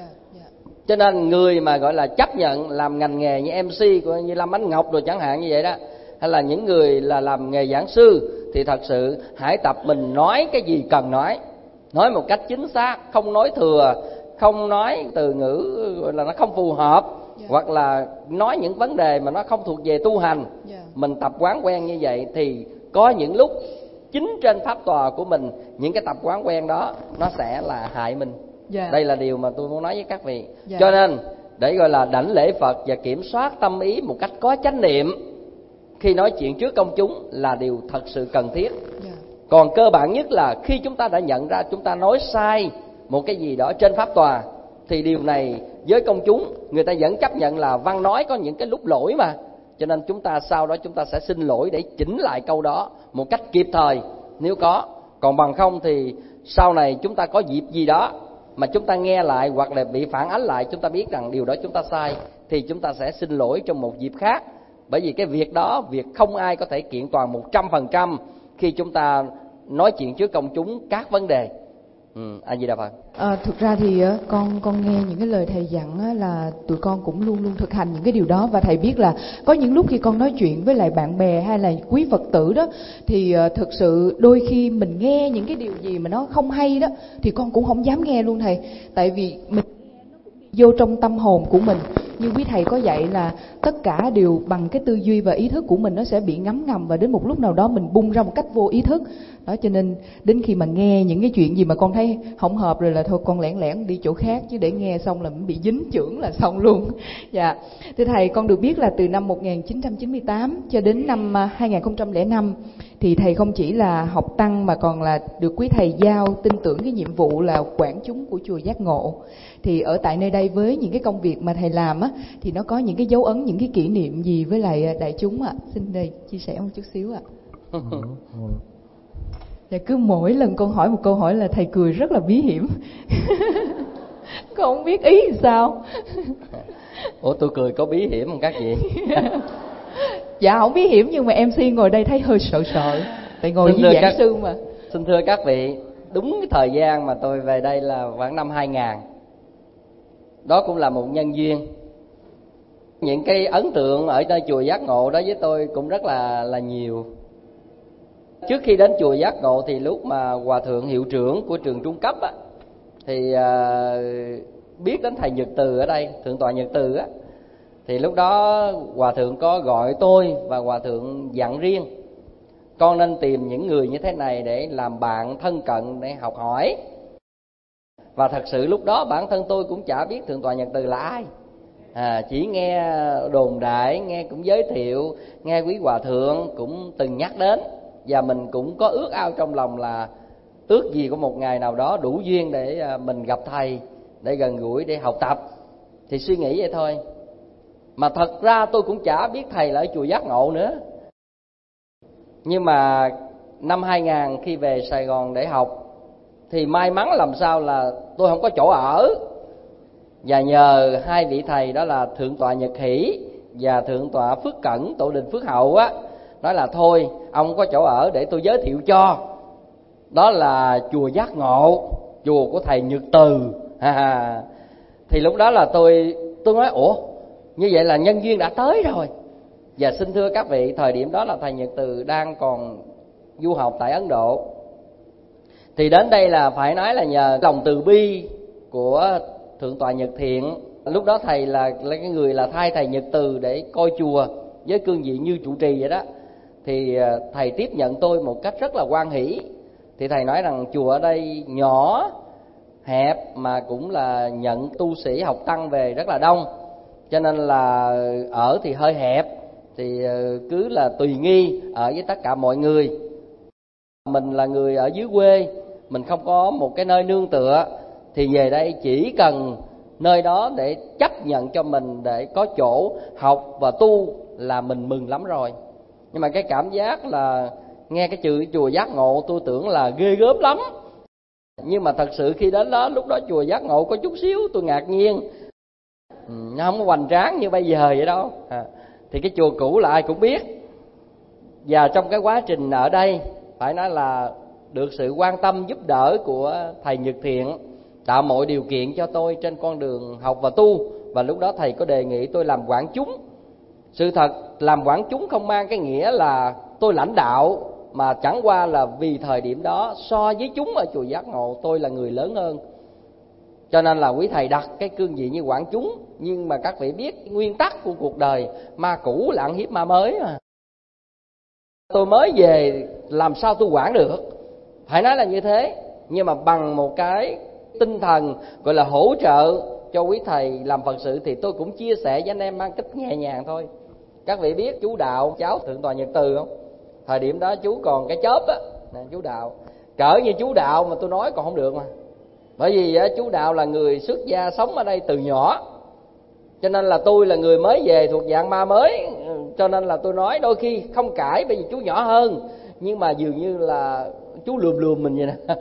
Cho nên người mà gọi là chấp nhận làm ngành nghề như em xê như Lâm Ánh Ngọc rồi chẳng hạn như vậy đó, hay là những người là làm nghề giảng sư, thì thật sự hãy tập mình nói cái gì cần nói, nói một cách chính xác, không nói thừa, không nói từ ngữ gọi là nó không phù hợp, yeah. hoặc là nói những vấn đề mà nó không thuộc về tu hành. Yeah. Mình tập quán quen như vậy thì có những lúc chính trên pháp tòa của mình, những cái tập quán quen đó nó sẽ là hại mình. Yeah. Đây là điều mà tôi muốn nói với các vị. Yeah. Cho nên để gọi là đảnh lễ Phật và kiểm soát tâm ý một cách có chánh niệm khi nói chuyện trước công chúng là điều thật sự cần thiết. Yeah. Còn cơ bản nhất là khi chúng ta đã nhận ra chúng ta nói sai một cái gì đó trên pháp tòa, thì điều này với công chúng người ta vẫn chấp nhận là văn nói có những cái lúc lỗi mà. Cho nên chúng ta sau đó chúng ta sẽ xin lỗi để chỉnh lại câu đó một cách kịp thời nếu có. Còn bằng không thì sau này chúng ta có dịp gì đó mà chúng ta nghe lại hoặc là bị phản ánh lại, chúng ta biết rằng điều đó chúng ta sai, thì chúng ta sẽ xin lỗi trong một dịp khác. Bởi vì cái việc đó, việc không ai có thể kiện toàn một trăm phần trăm khi chúng ta nói chuyện trước công chúng các vấn đề. Ừ, A Di Đà Phật. À, thực ra thì con con nghe những cái lời thầy dặn là tụi con cũng luôn luôn thực hành những cái điều đó. Và thầy biết là có những lúc khi con nói chuyện với lại bạn bè hay là quý Phật tử đó, thì thực sự đôi khi mình nghe những cái điều gì mà nó không hay đó thì con cũng không dám nghe luôn thầy. Tại vì mình vô trong tâm hồn của mình, như quý thầy có dạy là tất cả đều bằng cái tư duy và ý thức của mình, nó sẽ bị ngấm ngầm và đến một lúc nào đó mình bung ra một cách vô ý thức đó. Cho nên đến khi mà nghe những cái chuyện gì mà con thấy không hợp rồi là thôi con lẻn lẻn đi chỗ khác, chứ để nghe xong là mình bị dính chưởng là xong luôn. Dạ, thưa thầy, con được biết là từ năm một nghìn chín trăm chín mươi tám cho đến năm hai nghìn không trăm lẻ năm thì thầy không chỉ là học tăng mà còn là được quý thầy giao tin tưởng cái nhiệm vụ là quản chúng của chùa Giác Ngộ. Thì ở tại nơi đây với những cái công việc mà thầy làm á, thì nó có những cái dấu ấn, những cái kỷ niệm gì với lại đại chúng ạ? Xin thầy chia sẻ một chút xíu ạ. Và cứ mỗi lần con hỏi một câu hỏi là thầy cười rất là bí hiểm. Con không biết ý làm sao. Ủa tôi cười có bí hiểm không các vị? Dạ không bí hiểm, nhưng mà em xê ngồi đây thấy hơi sợ sợ. Tại ngồi với giảng sư mà. Xin thưa các vị, đúng cái thời gian mà tôi về đây là khoảng năm hai nghìn. Đó cũng là một nhân duyên. Những cái ấn tượng ở nơi chùa Giác Ngộ đó với tôi cũng rất là là nhiều. Trước khi đến chùa Giác Ngộ thì lúc mà hòa thượng hiệu trưởng của trường trung cấp á, thì à, biết đến thầy Nhật Từ ở đây, thượng tọa Nhật Từ á, thì lúc đó hòa thượng có gọi tôi và hòa thượng dặn riêng con nên tìm những người như thế này để làm bạn thân cận để học hỏi. Và thật sự lúc đó bản thân tôi cũng chả biết thượng tọa Nhật Từ là ai, à, chỉ nghe đồn đại, nghe cũng giới thiệu, nghe quý hòa thượng cũng từng nhắc đến, và mình cũng có ước ao trong lòng là ước gì có một ngày nào đó đủ duyên để mình gặp thầy, để gần gũi, để học tập. Thì suy nghĩ vậy thôi. Mà thật ra tôi cũng chả biết thầy là ở chùa Giác Ngộ nữa. Nhưng mà năm hai nghìn khi về Sài Gòn để học thì may mắn làm sao là tôi không có chỗ ở. Và nhờ hai vị thầy đó là thượng tọa Nhật Hỷ và thượng tọa Phước Cẩn, tổ đình Phước Hậu á, nói là thôi ông có chỗ ở để tôi giới thiệu cho. Đó là chùa Giác Ngộ, chùa của thầy Nhật Từ. Thì lúc đó là tôi tôi nói ủa, như vậy là nhân duyên đã tới rồi. Và xin thưa các vị, thời điểm đó là thầy Nhật Từ đang còn du học tại Ấn Độ. Thì đến đây là phải nói là nhờ lòng từ bi của thượng tọa Nhật Thiện. Lúc đó thầy là, là cái người là thay thầy Nhật Từ để coi chùa với cương vị như trụ trì vậy đó. Thì thầy tiếp nhận tôi một cách rất là hoan hỷ. Thì thầy nói rằng chùa ở đây nhỏ, hẹp mà cũng là nhận tu sĩ học tăng về rất là đông. cho nên là ở thì hơi hẹp, thì cứ là tùy nghi ở với tất cả mọi người. Mình là người ở dưới quê, mình không có một cái nơi nương tựa, thì về đây chỉ cần nơi đó để chấp nhận cho mình để có chỗ học và tu là mình mừng lắm rồi. Nhưng mà cái cảm giác là nghe cái chữ chùa Giác Ngộ tôi tưởng là ghê gớm lắm. Nhưng mà thật sự khi đến đó, lúc đó chùa Giác Ngộ có chút xíu tôi ngạc nhiên, nó không có hoành tráng như bây giờ vậy đâu. À, thì cái chùa cũ là ai cũng biết. Và trong cái quá trình ở đây phải nói là được sự quan tâm giúp đỡ của thầy Nhật Thiện, tạo mọi điều kiện cho tôi trên con đường học và tu. Và lúc đó thầy có đề nghị tôi làm quảng chúng. Sự thật làm quảng chúng không mang cái nghĩa là tôi lãnh đạo, mà chẳng qua là vì thời điểm đó so với chúng ở chùa Giác Ngộ tôi là người lớn hơn, cho nên là quý thầy đặt cái cương vị như quảng chúng. Nhưng mà các vị biết nguyên tắc của cuộc đời, ma cũ là ăn hiếp ma mới mà. Tôi mới về làm sao tôi quản được, phải nói là như thế. Nhưng mà bằng một cái tinh thần gọi là hỗ trợ cho quý thầy làm Phật sự, thì tôi cũng chia sẻ với anh em mang cách nhẹ nhàng thôi. Các vị biết chú Đạo, cháu Thượng tọa Nhật Từ không? Thời điểm đó chú còn cái chớp á, nè, chú Đạo cỡ như chú Đạo mà tôi nói còn không được mà. Bởi vì á, chú Đạo là người xuất gia sống ở đây từ nhỏ, cho nên là tôi là người mới về thuộc dạng ma mới, cho nên là tôi nói đôi khi không cãi, bởi vì chú nhỏ hơn, nhưng mà dường như là chú lườm lườm mình vậy nè.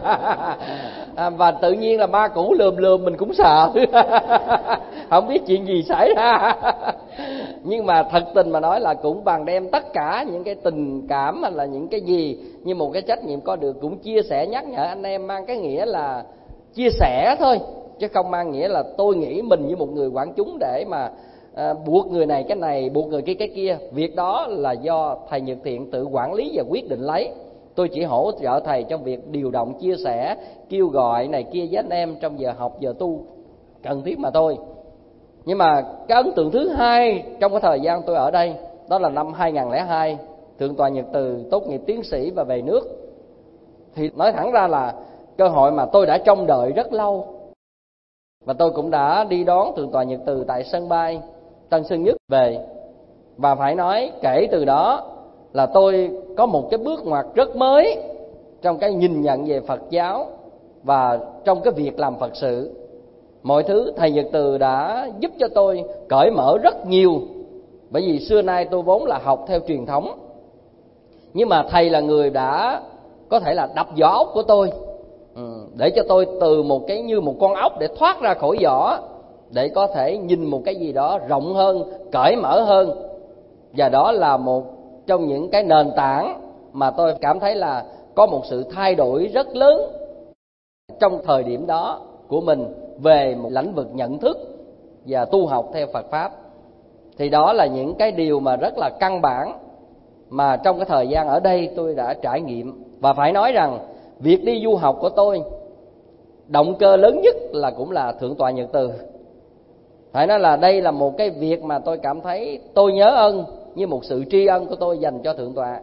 À, và tự nhiên là ma cũ lườm lườm mình cũng sợ. Không biết chuyện gì xảy ra. Nhưng mà thật tình mà nói là cũng bằng đem tất cả những cái tình cảm hay là những cái gì như một cái trách nhiệm có được, cũng chia sẻ nhắc nhở anh em, mang cái nghĩa là chia sẻ thôi, chứ không mang nghĩa là tôi nghĩ mình như một người quản chúng để mà à, buộc người này cái này, buộc người kia cái kia. Việc đó là do thầy Nhật Thiện tự quản lý và quyết định lấy. Tôi chỉ hỗ trợ thầy trong việc điều động, chia sẻ, kêu gọi này kia với anh em trong giờ học, giờ tu cần thiết mà thôi. Nhưng mà cái ấn tượng thứ hai trong cái thời gian tôi ở đây, đó là năm hai nghìn không trăm lẻ hai, Thượng tọa Nhật Từ tốt nghiệp tiến sĩ và về nước. Thì nói thẳng ra là cơ hội mà tôi đã trông đợi rất lâu. Và tôi cũng đã đi đón Thượng tọa Nhật Từ tại sân bay Tân Sơn Nhất về. Và phải nói kể từ đó là tôi có một cái bước ngoặt rất mới trong cái nhìn nhận về Phật giáo và trong cái việc làm Phật sự. Mọi thứ thầy Nhật Từ đã giúp cho tôi cởi mở rất nhiều. Bởi vì xưa nay tôi vốn là học theo truyền thống, nhưng mà thầy là người đã có thể là đập vỏ ốc của tôi, để cho tôi từ một cái như một con ốc để thoát ra khỏi vỏ, để có thể nhìn một cái gì đó rộng hơn, cởi mở hơn. Và đó là một trong những cái nền tảng mà tôi cảm thấy là có một sự thay đổi rất lớn trong thời điểm đó của mình về một lĩnh vực nhận thức và tu học theo Phật Pháp. Thì đó là những cái điều mà rất là căn bản mà trong cái thời gian ở đây tôi đã trải nghiệm. Và phải nói rằng việc đi du học của tôi, động cơ lớn nhất là cũng là Thượng tọa Nhật Từ. Phải nói là đây là một cái việc mà tôi cảm thấy tôi nhớ ơn, như một sự tri ân của tôi dành cho Thượng tọa.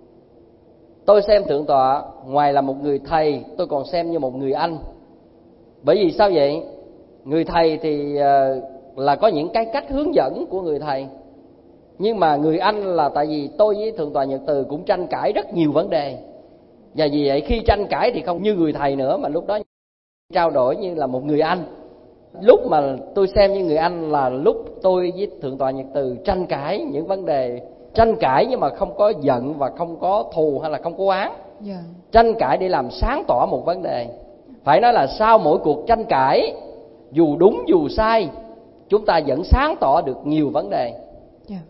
Tôi xem Thượng tọa ngoài là một người thầy, tôi còn xem như một người anh. Bởi vì sao vậy? Người thầy thì là có những cái cách hướng dẫn của người thầy, nhưng mà người anh là tại vì tôi với Thượng tọa Nhật Từ cũng tranh cãi rất nhiều vấn đề. Và vì vậy khi tranh cãi thì không như người thầy nữa, mà lúc đó trao đổi như là một người anh. Lúc mà tôi xem như người anh là lúc tôi với Thượng tọa Nhật Từ tranh cãi những vấn đề, tranh cãi nhưng mà không có giận và không có thù hay là không có oán. Yeah. Tranh cãi để làm sáng tỏ một vấn đề. Phải nói là sau mỗi cuộc tranh cãi, dù đúng dù sai, chúng ta vẫn sáng tỏ được nhiều vấn đề. Yeah.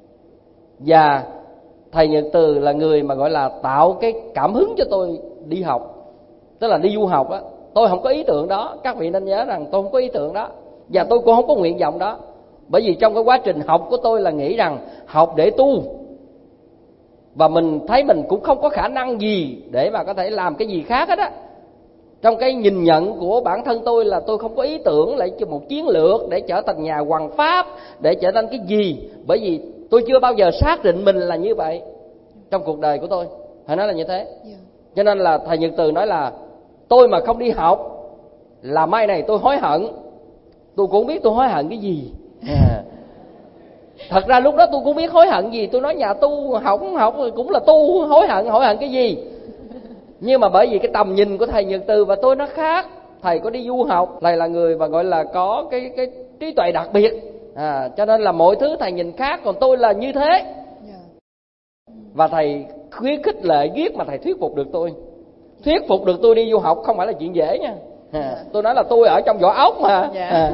Và thầy Nhật Từ là người mà gọi là tạo cái cảm hứng cho tôi đi học, tức là đi du học á. Tôi không có ý tưởng đó, các vị nên nhớ rằng tôi không có ý tưởng đó, và tôi cũng không có nguyện vọng đó. Bởi vì trong cái quá trình học của tôi là nghĩ rằng học để tu, và mình thấy mình cũng không có khả năng gì để mà có thể làm cái gì khác hết á. Trong cái nhìn nhận của bản thân tôi là tôi không có ý tưởng lại cho một chiến lược để trở thành nhà hoằng pháp, để trở thành cái gì. Bởi vì tôi chưa bao giờ xác định mình là như vậy trong cuộc đời của tôi, phải nói là như thế. Cho nên là thầy Nhật Từ nói là tôi mà không đi học là mai này tôi hối hận. Tôi cũng không biết tôi hối hận cái gì. À. Thật ra lúc đó tôi cũng biết hối hận gì. Tôi nói nhà tu học không học cũng là tu, hối hận hối hận cái gì. Nhưng mà bởi vì cái tầm nhìn của thầy Nhật Từ và tôi nó khác. Thầy có đi du học, thầy là người và gọi là có cái cái trí tuệ đặc biệt, à, cho nên là mọi thứ thầy nhìn khác, còn tôi là như thế. Và thầy khuyến khích lệ viết mà thầy thuyết phục được tôi. Thuyết phục được tôi đi du học không phải là chuyện dễ nha. À, tôi nói là tôi ở trong vỏ ốc mà. Dạ. À.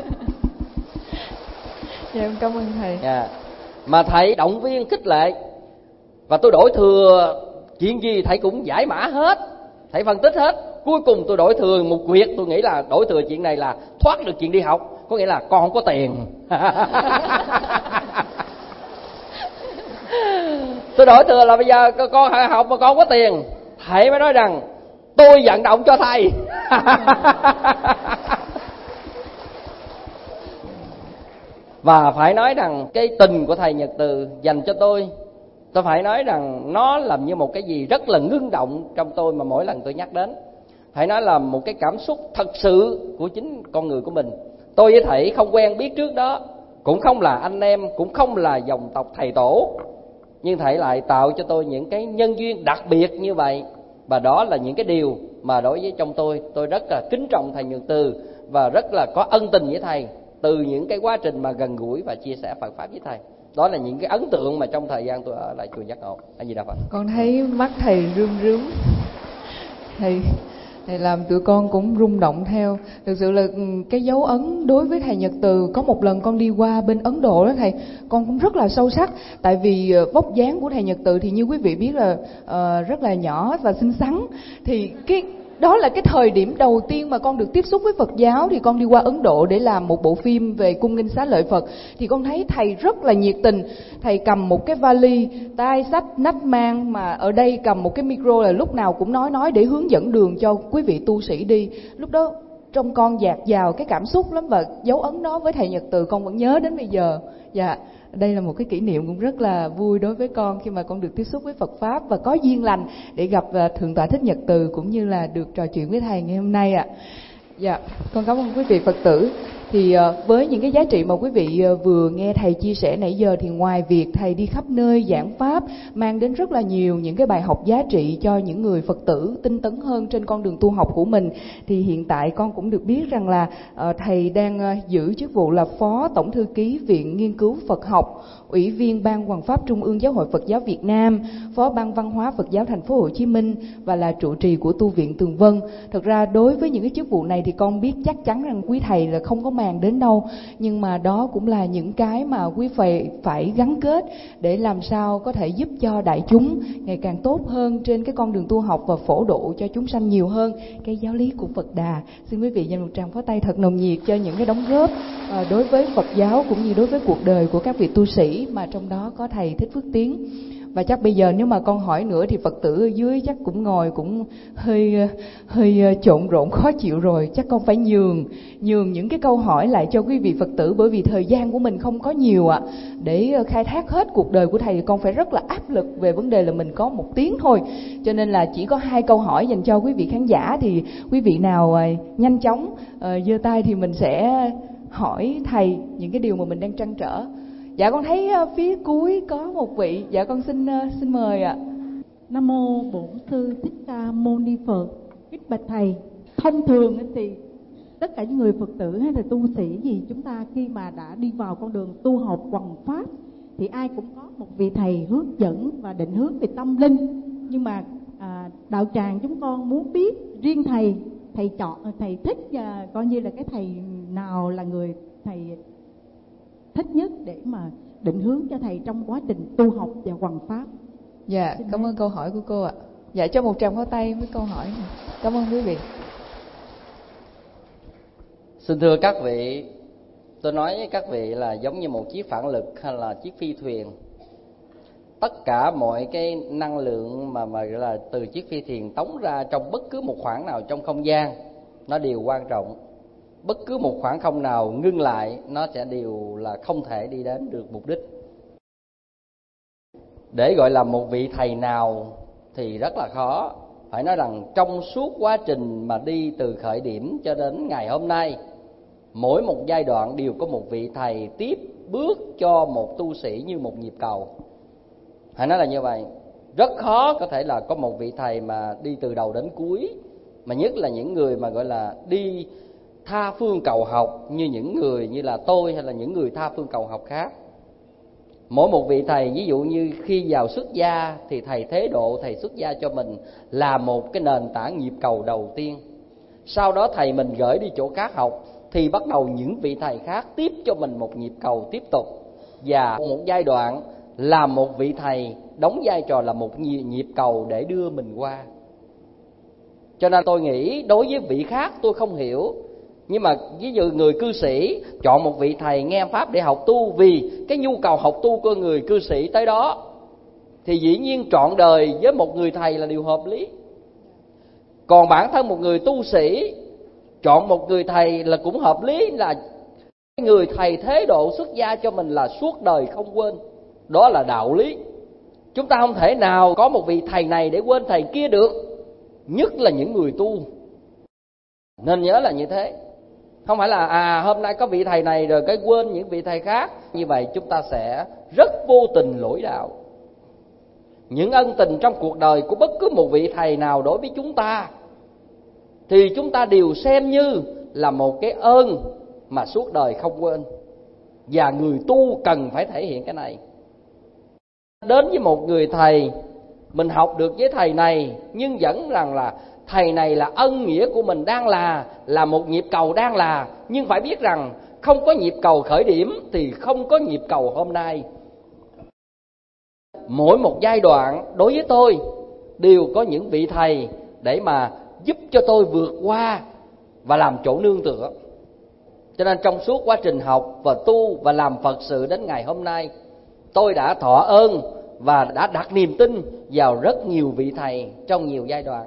Dạ, em cảm ơn thầy. À, mà thầy động viên khích lệ và tôi đổi thừa chuyện gì thầy cũng giải mã hết, thầy phân tích hết. Cuối cùng tôi đổi thừa một quyệt, tôi nghĩ là đổi thừa chuyện này là thoát được chuyện đi học, có nghĩa là con không có tiền. Tôi đổi thừa là bây giờ con học mà con không có tiền. Thầy mới nói rằng tôi vận động cho thầy. Và phải nói rằng cái tình của thầy Nhật Từ dành cho tôi, tôi phải nói rằng nó làm như một cái gì rất là ngưng động trong tôi mà mỗi lần tôi nhắc đến. Phải nói là một cái cảm xúc thật sự của chính con người của mình. Tôi với thầy không quen biết trước đó, cũng không là anh em, cũng không là dòng tộc thầy tổ, nhưng thầy lại tạo cho tôi những cái nhân duyên đặc biệt như vậy. Và đó là những cái điều mà đối với trong tôi, tôi rất là kính trọng thầy Nhật Từ và rất là có ân tình với thầy từ những cái quá trình mà gần gũi và chia sẻ Phật pháp với thầy. Đó là những cái ấn tượng mà trong thời gian tôi ở lại chùa Giác Ngộ. A Di Đà Phật. Con thấy mắt thầy rưng rưng, thầy thầy làm tụi con cũng rung động theo. Thực sự là cái dấu ấn đối với thầy Nhật Từ, có một lần con đi qua bên Ấn Độ đó thầy, con cũng rất là sâu sắc. Tại vì vóc dáng của thầy Nhật Từ thì như quý vị biết là uh, rất là nhỏ và xinh xắn. Thì cái đó là cái thời điểm đầu tiên mà con được tiếp xúc với Phật giáo. Thì con đi qua Ấn Độ để làm một bộ phim về cung nghinh xá lợi Phật. Thì con thấy thầy rất là nhiệt tình. Thầy cầm một cái vali, tay xách nách mang, mà ở đây cầm một cái micro là lúc nào cũng nói nói để hướng dẫn đường cho quý vị tu sĩ đi. Lúc đó trong con dạt dào cái cảm xúc lắm, và dấu ấn đó với thầy Nhật Từ con vẫn nhớ đến bây giờ. Dạ, đây là một cái kỷ niệm cũng rất là vui đối với con khi mà con được tiếp xúc với Phật pháp và có duyên lành để gặp Thượng tọa Thích Nhật Từ cũng như là được trò chuyện với thầy ngày hôm nay ạ. Dạ, con cảm ơn quý vị Phật tử. Thì với những cái giá trị mà quý vị vừa nghe thầy chia sẻ nãy giờ, thì ngoài việc thầy đi khắp nơi giảng pháp, mang đến rất là nhiều những cái bài học giá trị cho những người Phật tử tinh tấn hơn trên con đường tu học của mình, thì hiện tại con cũng được biết rằng là thầy đang giữ chức vụ là Phó Tổng Thư ký Viện Nghiên cứu Phật học, Ủy viên Ban Hoằng pháp Trung ương Giáo hội Phật giáo Việt Nam, Phó Ban Văn hóa Phật giáo Thành phố Hồ Chí Minh và là trụ trì của tu viện Tường Vân. Thật ra đối với những cái chức vụ này thì con biết chắc chắn rằng quý thầy là không có màng đến đâu, nhưng mà đó cũng là những cái mà quý phải phải gắn kết để làm sao có thể giúp cho đại chúng ngày càng tốt hơn trên cái con đường tu học và phổ độ cho chúng sanh nhiều hơn cái giáo lý của Phật Đà. Xin quý vị dành một tràng pháo tay thật nồng nhiệt cho những cái đóng góp đối với Phật giáo cũng như đối với cuộc đời của các vị tu sĩ, mà trong đó có thầy Thích Phước Tiến. Và chắc bây giờ nếu mà con hỏi nữa thì Phật tử ở dưới chắc cũng ngồi cũng hơi hơi trộn rộn khó chịu rồi. Chắc con phải nhường nhường những cái câu hỏi lại cho quý vị Phật tử, bởi vì thời gian của mình không có nhiều ạ. À. Để khai thác hết cuộc đời của thầy con phải rất là áp lực về vấn đề là mình có một tiếng thôi. Cho nên là chỉ có hai câu hỏi dành cho quý vị khán giả, thì quý vị nào nhanh chóng giơ tay thì mình sẽ hỏi thầy những cái điều mà mình đang trăn trở. Dạ con thấy phía cuối có một vị. Dạ con xin xin mời ạ. Nam mô Bổn Sư Thích Ca Mâu Ni Phật. Kính bạch thầy, thông thường thì tất cả những người Phật tử hay là tu sĩ gì, chúng ta khi mà đã đi vào con đường tu học hoằng pháp thì ai cũng có một vị thầy hướng dẫn và định hướng về tâm linh. Nhưng mà à, đạo tràng chúng con muốn biết riêng thầy, thầy chọn thầy thích và coi như là cái thầy nào là người thầy thích nhất để mà định hướng cho thầy trong quá trình tu học và hoằng pháp. Dạ, Xin cảm ơn câu hỏi của cô ạ. Dạ, cho một tràng pháo tay với câu hỏi này. Cảm ơn quý vị. Xin thưa các vị, tôi nói với các vị là giống như một chiếc phản lực hay là chiếc phi thuyền. Tất cả mọi cái năng lượng mà mà gọi là từ chiếc phi thuyền tống ra trong bất cứ một khoảng nào trong không gian, nó đều quan trọng. Bất cứ một khoảng không nào ngưng lại, nó sẽ đều là không thể đi đến được mục đích. Để gọi là một vị thầy nào thì rất là khó. Phải nói rằng trong suốt quá trình mà đi từ khởi điểm cho đến ngày hôm nay, mỗi một giai đoạn đều có một vị thầy tiếp bước cho một tu sĩ như một nhịp cầu. Hãy nói là như vậy. Rất khó có thể là có một vị thầy mà đi từ đầu đến cuối, mà nhất là những người mà gọi là đi tha phương cầu học, như những người như là tôi hay là những người tha phương cầu học khác. Mỗi một vị thầy, ví dụ như khi vào xuất gia thì thầy thế độ, thầy xuất gia cho mình là một cái nền tảng nhịp cầu đầu tiên. Sau đó thầy mình gửi đi chỗ khác học thì bắt đầu những vị thầy khác tiếp cho mình một nhịp cầu tiếp tục. Và một giai đoạn là một vị thầy đóng vai trò là một nhịp cầu để đưa mình qua. Cho nên tôi nghĩ đối với vị khác tôi không hiểu, nhưng mà ví dụ người cư sĩ chọn một vị thầy nghe pháp để học tu vì cái nhu cầu học tu của người cư sĩ tới đó, thì dĩ nhiên trọn đời với một người thầy là điều hợp lý. Còn bản thân một người tu sĩ chọn một người thầy là cũng hợp lý, là người thầy thế độ xuất gia cho mình là suốt đời không quên. Đó là đạo lý. Chúng ta không thể nào có một vị thầy này để quên thầy kia được, nhất là những người tu. Nên nhớ là như thế. Không phải là à hôm nay có vị thầy này rồi cái quên những vị thầy khác. Như vậy chúng ta sẽ rất vô tình lỗi đạo. Những ân tình trong cuộc đời của bất cứ một vị thầy nào đối với chúng ta thì chúng ta đều xem như là một cái ơn mà suốt đời không quên. Và người tu cần phải thể hiện cái này. Đến với một người thầy, mình học được với thầy này, nhưng vẫn rằng là thầy này là ân nghĩa của mình đang là, là một nhịp cầu đang là. Nhưng phải biết rằng không có nhịp cầu khởi điểm thì không có nhịp cầu hôm nay. Mỗi một giai đoạn đối với tôi đều có những vị thầy để mà giúp cho tôi vượt qua và làm chỗ nương tựa. Cho nên trong suốt quá trình học và tu và làm Phật sự đến ngày hôm nay, tôi đã thọ ơn và đã đặt niềm tin vào rất nhiều vị thầy trong nhiều giai đoạn.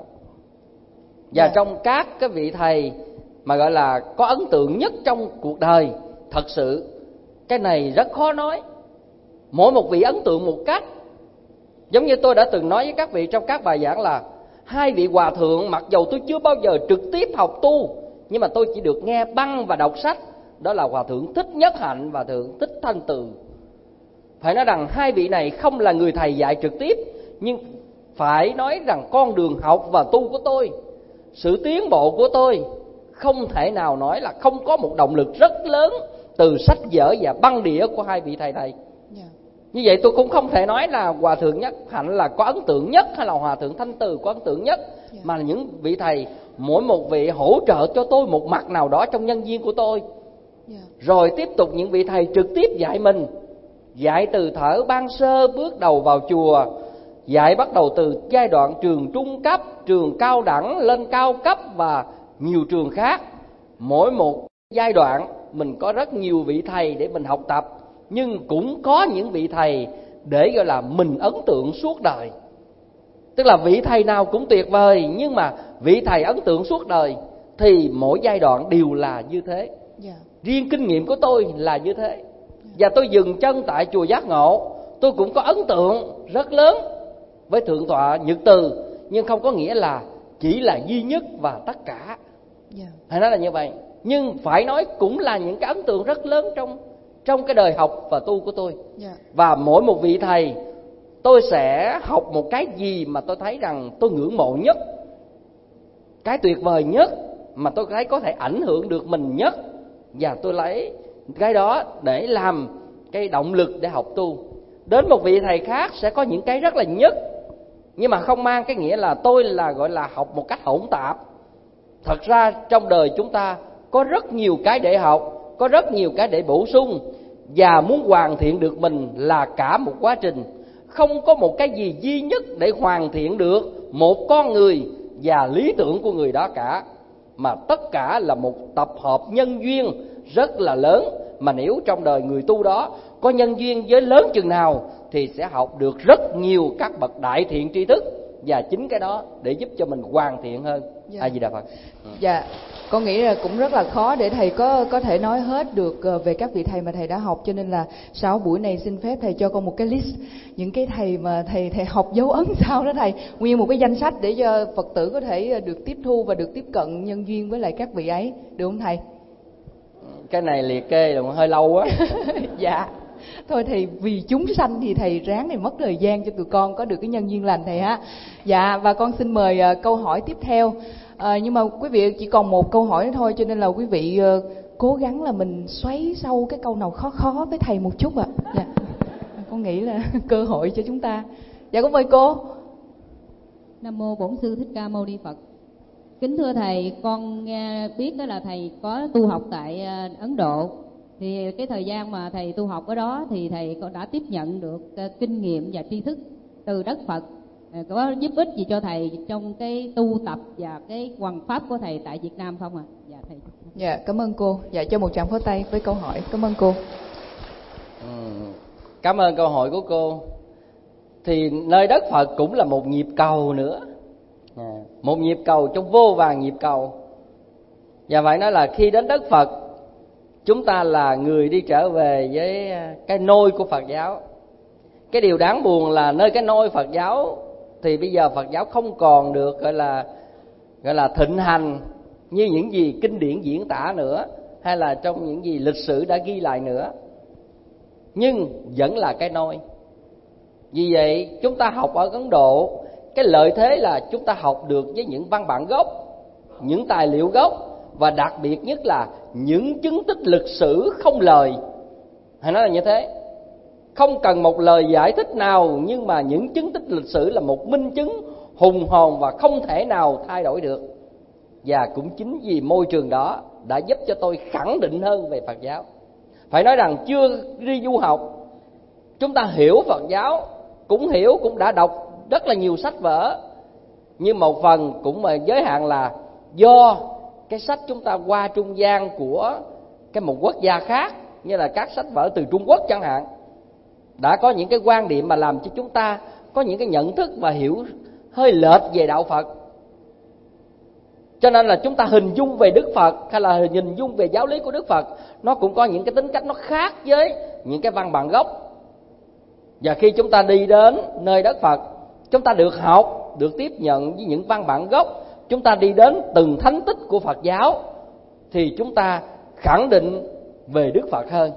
Và yeah. trong các cái vị thầy mà gọi là có ấn tượng nhất trong cuộc đời, thật sự cái này rất khó nói. Mỗi một vị ấn tượng một cách. Giống như tôi đã từng nói với các vị trong các bài giảng là hai vị hòa thượng mặc dầu tôi chưa bao giờ trực tiếp học tu, nhưng mà tôi chỉ được nghe băng và đọc sách. Đó là Hòa thượng Thích Nhất Hạnh và Thượng Thích Thanh Từ. Phải nói rằng hai vị này không là người thầy dạy trực tiếp, nhưng phải nói rằng con đường học và tu của tôi, sự tiến bộ của tôi không thể nào nói là không có một động lực rất lớn từ sách vở và băng đĩa của hai vị thầy này. Yeah. Như vậy tôi cũng không thể nói là Hòa thượng Nhất Hạnh là có ấn tượng nhất hay là Hòa thượng Thanh Từ có ấn tượng nhất. Yeah. Mà là những vị thầy, mỗi một vị hỗ trợ cho tôi một mặt nào đó trong nhân duyên của tôi. Yeah. Rồi tiếp tục những vị thầy trực tiếp dạy mình, dạy từ thở ban sơ bước đầu vào chùa, dạy bắt đầu từ giai đoạn trường trung cấp, trường cao đẳng lên cao cấp và nhiều trường khác. Mỗi một giai đoạn mình có rất nhiều vị thầy để mình học tập, nhưng cũng có những vị thầy để gọi là mình ấn tượng suốt đời. Tức là vị thầy nào cũng tuyệt vời, nhưng mà vị thầy ấn tượng suốt đời thì mỗi giai đoạn đều là như thế. Yeah. Riêng kinh nghiệm của tôi là như thế. Yeah. Và tôi dừng chân tại chùa Giác Ngộ, tôi cũng có ấn tượng rất lớn với Thượng tọa Nhật Từ, nhưng không có nghĩa là chỉ là duy nhất và tất cả. Yeah. Hay nói là như vậy. Nhưng phải nói cũng là những cái ấn tượng rất lớn trong trong cái đời học và tu của tôi. Yeah. Và mỗi một vị thầy tôi sẽ học một cái gì mà tôi thấy rằng tôi ngưỡng mộ nhất, cái tuyệt vời nhất mà tôi thấy có thể ảnh hưởng được mình nhất, và tôi lấy cái đó để làm cái động lực để học tu. Đến một vị thầy khác sẽ có những cái rất là nhất, nhưng mà không mang cái nghĩa là tôi là gọi là học một cách hỗn tạp. Thật ra trong đời chúng ta có rất nhiều cái để học, có rất nhiều cái để bổ sung, và muốn hoàn thiện được mình là cả một quá trình. Không có một cái gì duy nhất để hoàn thiện được một con người và lý tưởng của người đó cả, mà tất cả là một tập hợp nhân duyên rất là lớn. Mà nếu trong đời người tu đó có nhân duyên với lớn chừng nào thì sẽ học được rất nhiều các bậc đại thiện tri thức, và chính cái đó để giúp cho mình hoàn thiện hơn. Dạ. A Di Đà Phật. Dạ, con nghĩ là cũng rất là khó để thầy có có thể nói hết được về các vị thầy mà thầy đã học, cho nên là sau buổi này xin phép thầy cho con một cái list những cái thầy mà thầy thầy học dấu ấn sao đó thầy, nguyên một cái danh sách để cho Phật tử có thể được tiếp thu và được tiếp cận nhân duyên với lại các vị ấy, được không thầy? Cái này liệt kê là hơi lâu á. Dạ. Thôi thầy, vì chúng sanh thì thầy ráng này mất thời gian cho tụi con có được cái nhân duyên lành thầy ha. Dạ, và con xin mời uh, câu hỏi tiếp theo. À, nhưng mà quý vị chỉ còn một câu hỏi nữa thôi, cho nên là quý vị uh, cố gắng là mình xoáy sâu cái câu nào khó khó với thầy một chút ạ. À. Dạ. Con nghĩ là cơ hội cho chúng ta. Dạ, con mời cô. Nam mô Bổn Sư Thích Ca Mâu Ni Phật. Kính thưa thầy, con nghe biết đó là thầy có tu học tại Ấn Độ. Thì cái thời gian mà thầy tu học ở đó thì thầy đã tiếp nhận được kinh nghiệm và tri thức từ đất Phật. Có giúp ích gì cho thầy trong cái tu tập và cái hoằng pháp của thầy tại Việt Nam không ạ? À? Dạ thầy. Dạ, cảm ơn cô. Dạ, cho một tràng pháo tay với câu hỏi. Cảm ơn cô. Ừ, cảm ơn câu hỏi của cô. Thì nơi đất Phật cũng là một nhịp cầu nữa, à, một nhịp cầu trong vô vàn nhịp cầu. Và phải nói là khi đến đất Phật, chúng ta là người đi trở về với cái nôi của Phật giáo. Cái điều đáng buồn là nơi cái nôi Phật giáo thì bây giờ Phật giáo không còn được gọi là gọi là thịnh hành như những gì kinh điển diễn tả nữa, hay là trong những gì lịch sử đã ghi lại nữa. Nhưng vẫn là cái nôi. Vì vậy chúng ta học ở Ấn Độ, cái lợi thế là chúng ta học được với những văn bản gốc, những tài liệu gốc, và đặc biệt nhất là những chứng tích lịch sử không lời. Hay nói là như thế, không cần một lời giải thích nào, nhưng mà những chứng tích lịch sử là một minh chứng hùng hồn và không thể nào thay đổi được. Và cũng chính vì môi trường đó đã giúp cho tôi khẳng định hơn về Phật giáo. Phải nói rằng chưa đi du học, chúng ta hiểu Phật giáo, cũng hiểu, cũng đã đọc rất là nhiều sách vở, nhưng một phần cũng mà giới hạn là do cái sách chúng ta qua trung gian của cái một quốc gia khác, như là các sách vở từ Trung Quốc chẳng hạn, đã có những cái quan điểm mà làm cho chúng ta có những cái nhận thức và hiểu hơi lệch về đạo Phật. Cho nên là chúng ta hình dung về Đức Phật hay là hình dung về giáo lý của Đức Phật, nó cũng có những cái tính cách nó khác với những cái văn bản gốc. Và khi chúng ta đi đến nơi đất Phật, chúng ta được học, được tiếp nhận với những văn bản gốc, chúng ta đi đến từng thánh tích của Phật giáo, thì chúng ta khẳng định về Đức Phật hơn.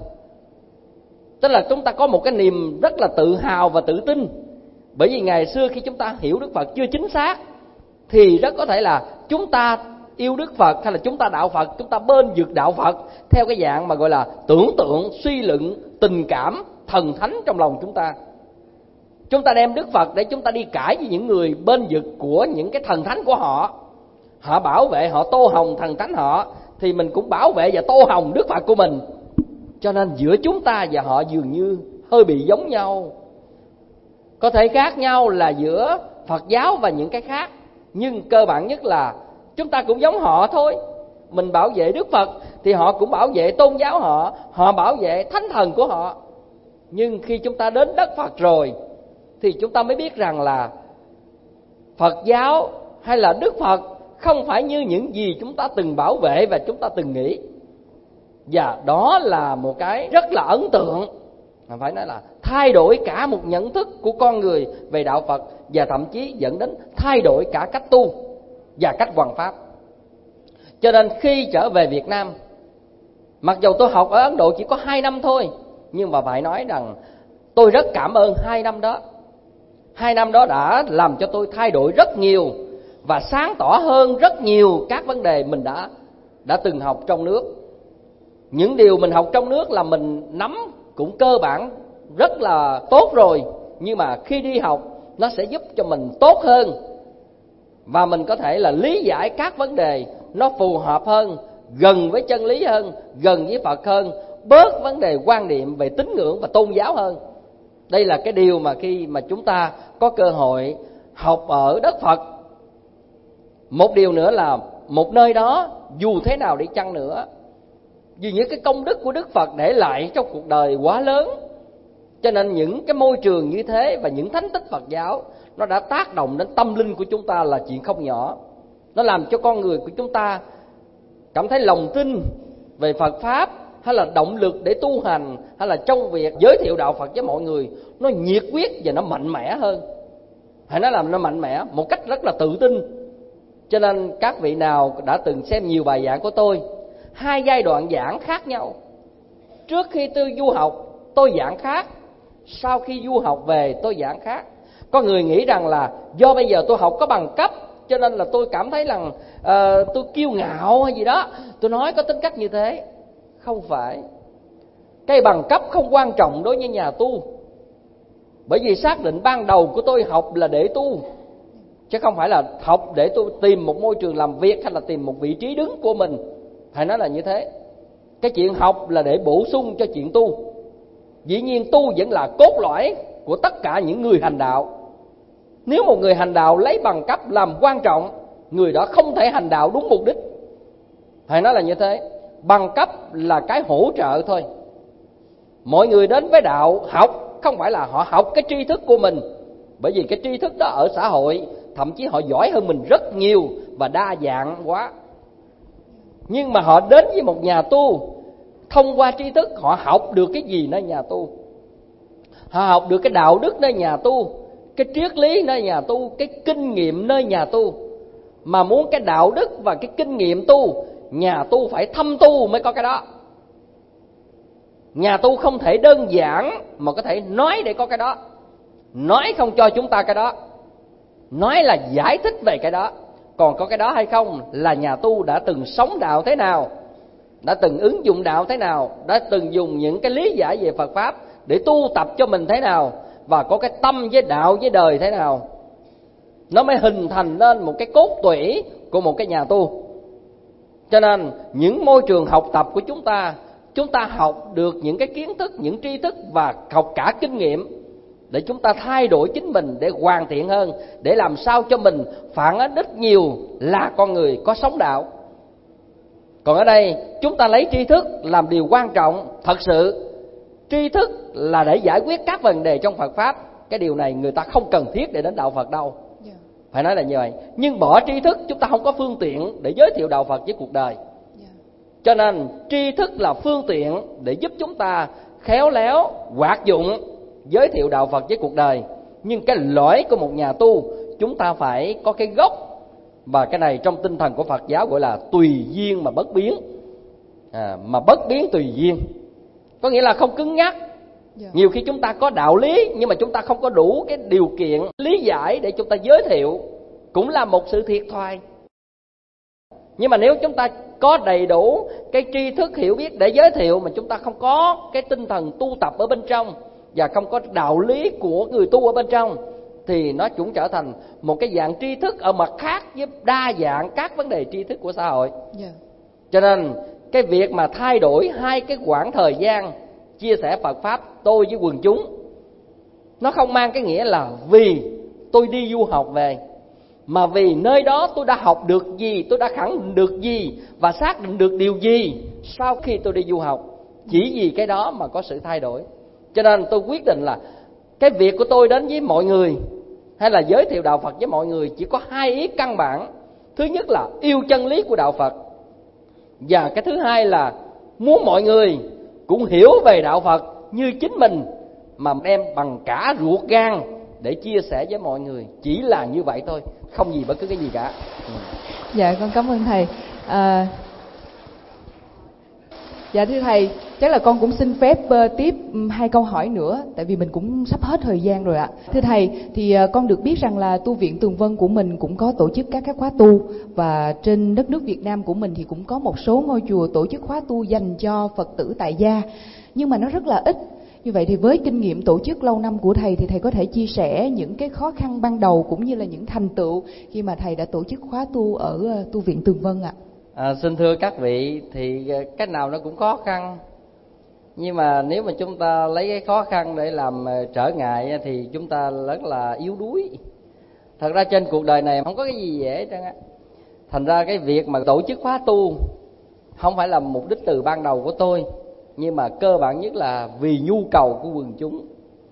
Tức là chúng ta có một cái niềm rất là tự hào và tự tin. Bởi vì ngày xưa khi chúng ta hiểu Đức Phật chưa chính xác, thì rất có thể là chúng ta yêu Đức Phật hay là chúng ta đạo Phật, chúng ta bên vực đạo Phật theo cái dạng mà gọi là tưởng tượng, suy luận, tình cảm, thần thánh trong lòng chúng ta. Chúng ta đem Đức Phật để chúng ta đi cãi với những người bên vực của những cái thần thánh của họ. Họ bảo vệ, họ tô hồng thần thánh họ, thì mình cũng bảo vệ và tô hồng Đức Phật của mình. Cho nên giữa chúng ta và họ dường như hơi bị giống nhau. Có thể khác nhau là giữa Phật giáo và những cái khác, nhưng cơ bản nhất là chúng ta cũng giống họ thôi. Mình bảo vệ Đức Phật thì họ cũng bảo vệ tôn giáo họ, họ bảo vệ thánh thần của họ. Nhưng khi chúng ta đến đất Phật rồi thì chúng ta mới biết rằng là Phật giáo hay là Đức Phật không phải như những gì chúng ta từng bảo vệ và chúng ta từng nghĩ. Và đó là một cái rất là ấn tượng, phải nói là thay đổi cả một nhận thức của con người về đạo Phật, và thậm chí dẫn đến thay đổi cả cách tu và cách hoằng pháp. Cho nên khi trở về Việt Nam, mặc dù tôi học ở Ấn Độ chỉ có hai năm thôi, nhưng mà phải nói rằng tôi rất cảm ơn hai năm đó. Hai năm đó đã làm cho tôi thay đổi rất nhiều và sáng tỏ hơn rất nhiều các vấn đề mình đã đã từng học trong nước. Những điều mình học trong nước là mình nắm cũng cơ bản rất là tốt rồi, nhưng mà khi đi học nó sẽ giúp cho mình tốt hơn, và mình có thể là lý giải các vấn đề nó phù hợp hơn, gần với chân lý hơn, gần với Phật hơn, bớt vấn đề quan niệm về tín ngưỡng và tôn giáo hơn. Đây là cái điều mà khi mà chúng ta có cơ hội học ở đất Phật. Một điều nữa là một nơi đó dù thế nào đi chăng nữa, vì những cái công đức của Đức Phật để lại trong cuộc đời quá lớn, cho nên những cái môi trường như thế và những thánh tích Phật giáo nó đã tác động đến tâm linh của chúng ta là chuyện không nhỏ. Nó làm cho con người của chúng ta cảm thấy lòng tin về Phật Pháp, hay là động lực để tu hành, hay là trong việc giới thiệu đạo Phật với mọi người, nó nhiệt huyết và nó mạnh mẽ hơn. Hãy nói là nó mạnh mẽ một cách rất là tự tin. Cho nên các vị nào đã từng xem nhiều bài giảng của tôi, hai giai đoạn giảng khác nhau. Trước khi tôi du học tôi giảng khác, sau khi du học về tôi giảng khác. Có người nghĩ rằng là do bây giờ tôi học có bằng cấp cho nên là tôi cảm thấy rằng uh, tôi kiêu ngạo hay gì đó, tôi nói có tính cách như thế. Không phải. Cái bằng cấp không quan trọng đối với nhà tu, bởi vì xác định ban đầu của tôi học là để tu, chứ không phải là học để tôi tìm một môi trường làm việc hay là tìm một vị trí đứng của mình. Phải nói là như thế. Cái chuyện học là để bổ sung cho chuyện tu. Dĩ nhiên tu vẫn là cốt lõi của tất cả những người hành đạo. Nếu một người hành đạo lấy bằng cấp làm quan trọng, người đó không thể hành đạo đúng mục đích. Phải nói là như thế. Bằng cấp là cái hỗ trợ thôi. Mọi người đến với đạo học không phải là họ học cái tri thức của mình, bởi vì cái tri thức đó ở xã hội thậm chí họ giỏi hơn mình rất nhiều và đa dạng quá. Nhưng mà họ đến với một nhà tu, thông qua tri thức họ học được cái gì nơi nhà tu? Họ học được cái đạo đức nơi nhà tu, cái triết lý nơi nhà tu, cái kinh nghiệm nơi nhà tu. Mà muốn cái đạo đức và cái kinh nghiệm tu, nhà tu phải thâm tu mới có cái đó. Nhà tu không thể đơn giản mà có thể nói để có cái đó. Nói không cho chúng ta cái đó. Nói là giải thích về cái đó. Còn có cái đó hay không là nhà tu đã từng sống đạo thế nào, đã từng ứng dụng đạo thế nào, đã từng dùng những cái lý giải về Phật Pháp để tu tập cho mình thế nào, và có cái tâm với đạo với đời thế nào. Nó mới hình thành nên một cái cốt tủy của một cái nhà tu. Cho nên những môi trường học tập của chúng ta, chúng ta học được những cái kiến thức, những tri thức và học cả kinh nghiệm để chúng ta thay đổi chính mình, để hoàn thiện hơn, để làm sao cho mình phản ánh ít nhiều là con người có sống đạo. Còn ở đây chúng ta lấy tri thức làm điều quan trọng. Thật sự tri thức là để giải quyết các vấn đề trong Phật Pháp. Cái điều này người ta không cần thiết để đến đạo Phật đâu. Yeah. Phải nói là như vậy. Nhưng bỏ tri thức, chúng ta không có phương tiện để giới thiệu đạo Phật với cuộc đời. Yeah. Cho nên tri thức là phương tiện để giúp chúng ta khéo léo hoạt dụng giới thiệu đạo Phật với cuộc đời. Nhưng cái lõi của một nhà tu, chúng ta phải có cái gốc. Và cái này trong tinh thần của Phật giáo gọi là tùy duyên mà bất biến. à, Mà bất biến tùy duyên, có nghĩa là không cứng nhắc. Yeah. Nhiều khi chúng ta có đạo lý nhưng mà chúng ta không có đủ cái điều kiện lý giải để chúng ta giới thiệu, cũng là một sự thiệt thòi. Nhưng mà nếu chúng ta có đầy đủ cái tri thức hiểu biết để giới thiệu, mà chúng ta không có cái tinh thần tu tập ở bên trong và không có đạo lý của người tu ở bên trong, thì nó cũng trở thành một cái dạng tri thức ở mặt khác với đa dạng các vấn đề tri thức của xã hội. Yeah. Cho nên cái việc mà thay đổi hai cái quãng thời gian chia sẻ Phật Pháp tôi với quần chúng, nó không mang cái nghĩa là vì tôi đi du học về, mà vì nơi đó tôi đã học được gì, tôi đã khẳng định được gì và xác định được điều gì sau khi tôi đi du học. Chỉ vì cái đó mà có sự thay đổi. Cho nên tôi quyết định là cái việc của tôi đến với mọi người hay là giới thiệu đạo Phật với mọi người chỉ có hai ý căn bản. Thứ nhất là yêu chân lý của đạo Phật, và cái thứ hai là muốn mọi người cũng hiểu về đạo Phật như chính mình, mà đem bằng cả ruột gan để chia sẻ với mọi người. Chỉ là như vậy thôi, không gì bất cứ cái gì cả. ừ. Dạ con cảm ơn thầy. à, Dạ thưa thầy, chắc là con cũng xin phép uh, tiếp um, hai câu hỏi nữa, tại vì mình cũng sắp hết thời gian rồi ạ. Thưa thầy, thì uh, con được biết rằng là tu viện Tường Vân của mình cũng có tổ chức các các khóa tu, và trên đất nước Việt Nam của mình thì cũng có một số ngôi chùa tổ chức khóa tu dành cho Phật tử tại gia, nhưng mà nó rất là ít. Như vậy thì với kinh nghiệm tổ chức lâu năm của thầy thì thầy có thể chia sẻ những cái khó khăn ban đầu cũng như là những thành tựu khi mà thầy đã tổ chức khóa tu ở uh, tu viện Tường Vân ạ. À, xin thưa các vị, thì cái nào nó cũng khó khăn, nhưng mà nếu mà chúng ta lấy cái khó khăn để làm trở ngại thì chúng ta rất là yếu đuối. Thật ra trên cuộc đời này không có cái gì dễ hết trơn á. Thành ra cái việc mà tổ chức khóa tu không phải là mục đích từ ban đầu của tôi, nhưng mà cơ bản nhất là vì nhu cầu của quần chúng.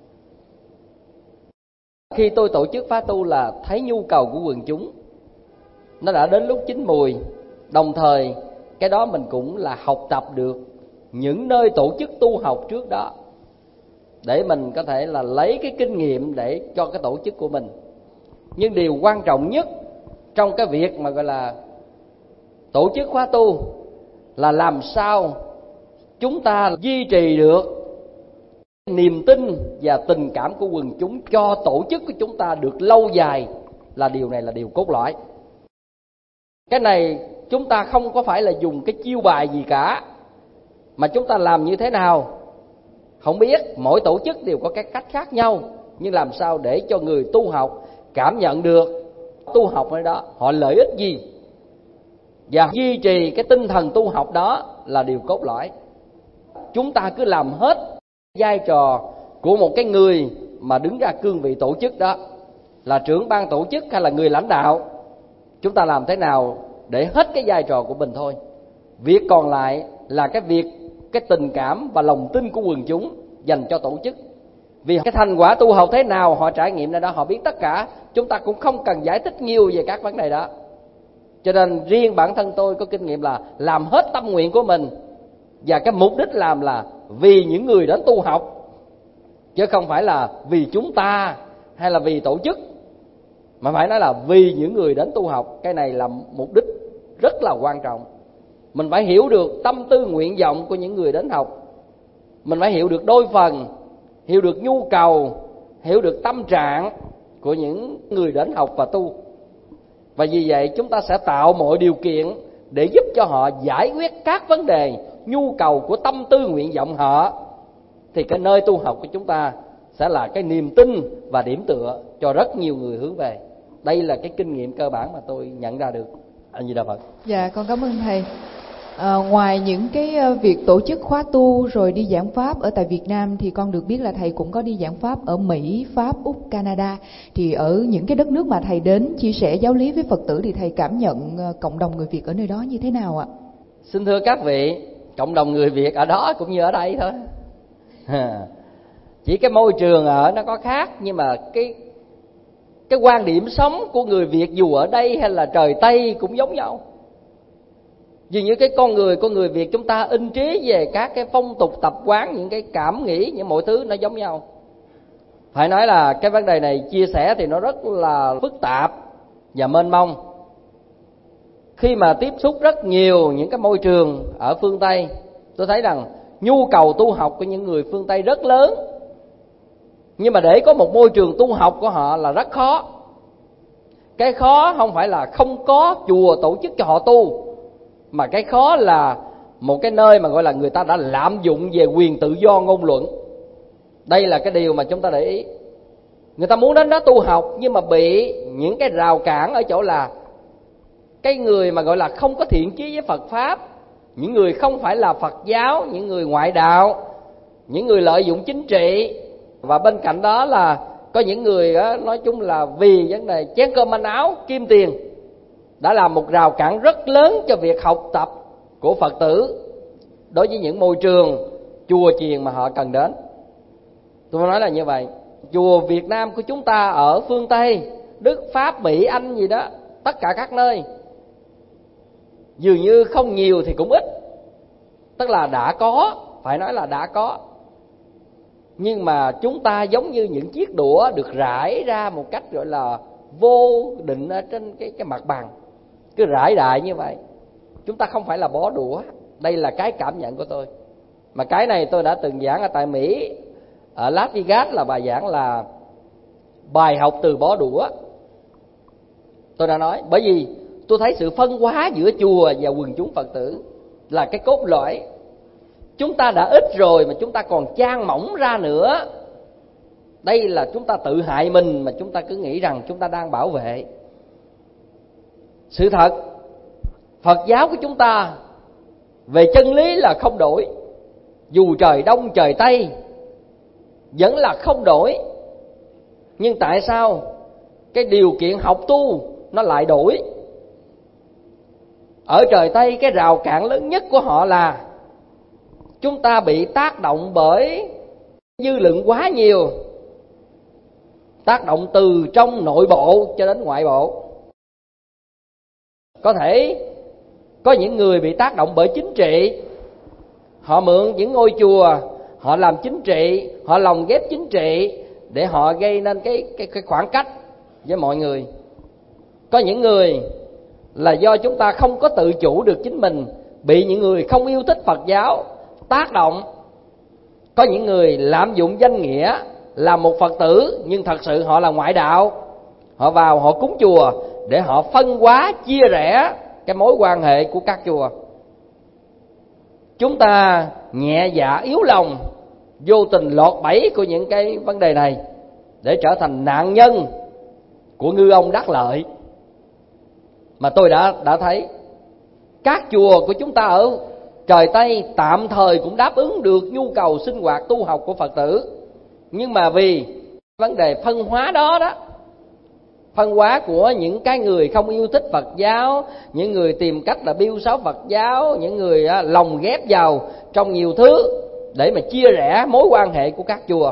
Khi tôi tổ chức khóa tu là thấy nhu cầu của quần chúng, nó đã đến lúc chín mùi. Đồng thời cái đó mình cũng là học tập được những nơi tổ chức tu học trước đó, để mình có thể là lấy cái kinh nghiệm để cho cái tổ chức của mình. Nhưng điều quan trọng nhất trong cái việc mà gọi là tổ chức khóa tu là làm sao chúng ta duy trì được niềm tin và tình cảm của quần chúng cho tổ chức của chúng ta được lâu dài, là điều này là điều cốt lõi. Cái này chúng ta không có phải là dùng cái chiêu bài gì cả, mà chúng ta làm như thế nào không biết, mỗi tổ chức đều có cái cách khác nhau, nhưng làm sao để cho người tu học cảm nhận được tu học ở đó họ lợi ích gì, và duy trì cái tinh thần tu học đó là điều cốt lõi. Chúng ta cứ làm hết vai trò của một cái người mà đứng ra cương vị tổ chức đó, là trưởng ban tổ chức hay là người lãnh đạo, chúng ta làm thế nào để hết cái vai trò của mình thôi. Việc còn lại là cái việc, cái tình cảm và lòng tin của quần chúng dành cho tổ chức. Vì cái thành quả tu học thế nào họ trải nghiệm ra đó, họ biết tất cả. Chúng ta cũng không cần giải thích nhiều về các vấn đề đó. Cho nên riêng bản thân tôi có kinh nghiệm là làm hết tâm nguyện của mình, và cái mục đích làm là vì những người đến tu học, chứ không phải là vì chúng ta hay là vì tổ chức, mà phải nói là vì những người đến tu học. Cái này là mục đích rất là quan trọng. Mình phải hiểu được tâm tư nguyện vọng của những người đến học, mình phải hiểu được đôi phần, hiểu được nhu cầu, hiểu được tâm trạng của những người đến học và tu. Và vì vậy chúng ta sẽ tạo mọi điều kiện để giúp cho họ giải quyết các vấn đề nhu cầu của tâm tư nguyện vọng họ, thì cái nơi tu học của chúng ta sẽ là cái niềm tin và điểm tựa cho rất nhiều người hướng về. Đây là cái kinh nghiệm cơ bản mà tôi nhận ra được. A Di Đà Phật. Dạ, con cảm ơn thầy. À, ngoài những cái việc tổ chức khóa tu rồi đi giảng pháp ở tại Việt Nam, thì con được biết là thầy cũng có đi giảng pháp ở Mỹ, Pháp, Úc, Canada. Thì ở những cái đất nước mà thầy đến chia sẻ giáo lý với Phật tử thì thầy cảm nhận cộng đồng người Việt ở nơi đó như thế nào ạ? Xin thưa các vị, cộng đồng người Việt ở đó cũng như ở đây thôi. Chỉ cái môi trường ở nó có khác, nhưng mà cái cái quan điểm sống của người Việt dù ở đây hay là trời Tây cũng giống nhau. Dường như cái con người của người Việt chúng ta in trí về các cái phong tục tập quán, những cái cảm nghĩ, những mọi thứ nó giống nhau. Phải nói là cái vấn đề này chia sẻ thì nó rất là phức tạp và mênh mông. Khi mà tiếp xúc rất nhiều những cái môi trường ở phương Tây, tôi thấy rằng nhu cầu tu học của những người phương Tây rất lớn, nhưng mà để có một môi trường tu học của họ là rất khó. Cái khó không phải là không có chùa tổ chức cho họ tu, mà cái khó là một cái nơi mà gọi là người ta đã lạm dụng về quyền tự do ngôn luận. Đây là cái điều mà chúng ta để ý. Người ta muốn đến đó tu học, nhưng mà bị những cái rào cản ở chỗ là cái người mà gọi là không có thiện chí với Phật Pháp, những người không phải là Phật giáo, những người ngoại đạo, những người lợi dụng chính trị. Và bên cạnh đó là có những người đó, nói chung là vì vấn đề chén cơm manh áo, kim tiền, đã làm một rào cản rất lớn cho việc học tập của Phật tử đối với những môi trường chùa chiền mà họ cần đến. Tôi nói là như vậy. Chùa Việt Nam của chúng ta ở phương Tây, Đức, Pháp, Mỹ, Anh gì đó, tất cả các nơi, dường như không nhiều thì cũng ít. Tức là đã có, phải nói là đã có, nhưng mà chúng ta giống như những chiếc đũa được rải ra một cách gọi là vô định ở trên cái, cái mặt bằng, cứ rải đại như vậy. Chúng ta không phải là bó đũa. Đây là cái cảm nhận của tôi. Mà cái này tôi đã từng giảng ở tại Mỹ, ở Las Vegas, là bài giảng là bài học từ bó đũa. Tôi đã nói, bởi vì tôi thấy sự phân hóa giữa chùa và quần chúng Phật tử là cái cốt lõi. Chúng ta đã ít rồi mà chúng ta còn chan mỏng ra nữa. Đây là chúng ta tự hại mình mà chúng ta cứ nghĩ rằng chúng ta đang bảo vệ. Sự thật, Phật giáo của chúng ta về chân lý là không đổi. Dù trời Đông trời Tây vẫn là không đổi. Nhưng tại sao cái điều kiện học tu nó lại đổi? Ở trời Tây, cái rào cản lớn nhất của họ là chúng ta bị tác động bởi dư luận quá nhiều, tác động từ trong nội bộ cho đến ngoại bộ. Có thể có những người bị tác động bởi chính trị, họ mượn những ngôi chùa, họ làm chính trị, họ lồng ghép chính trị để họ gây nên cái, cái, cái khoảng cách với mọi người. Có những người là do chúng ta không có tự chủ được chính mình, bị những người không yêu thích Phật giáo tác động. Có những người lạm dụng danh nghĩa là một Phật tử nhưng thật sự họ là ngoại đạo. Họ vào họ cúng chùa để họ phân hóa chia rẽ cái mối quan hệ của các chùa. Chúng ta nhẹ dạ yếu lòng, vô tình lọt bẫy của những cái vấn đề này để trở thành nạn nhân của ngư ông đắc lợi. Mà tôi đã đã thấy các chùa của chúng ta ở trời Tây tạm thời cũng đáp ứng được nhu cầu sinh hoạt tu học của Phật tử, nhưng mà vì vấn đề phân hóa đó đó, phân hóa của những cái người không yêu thích Phật giáo, những người tìm cách là biêu xấu Phật giáo, những người lồng ghép vào trong nhiều thứ để mà chia rẽ mối quan hệ của các chùa.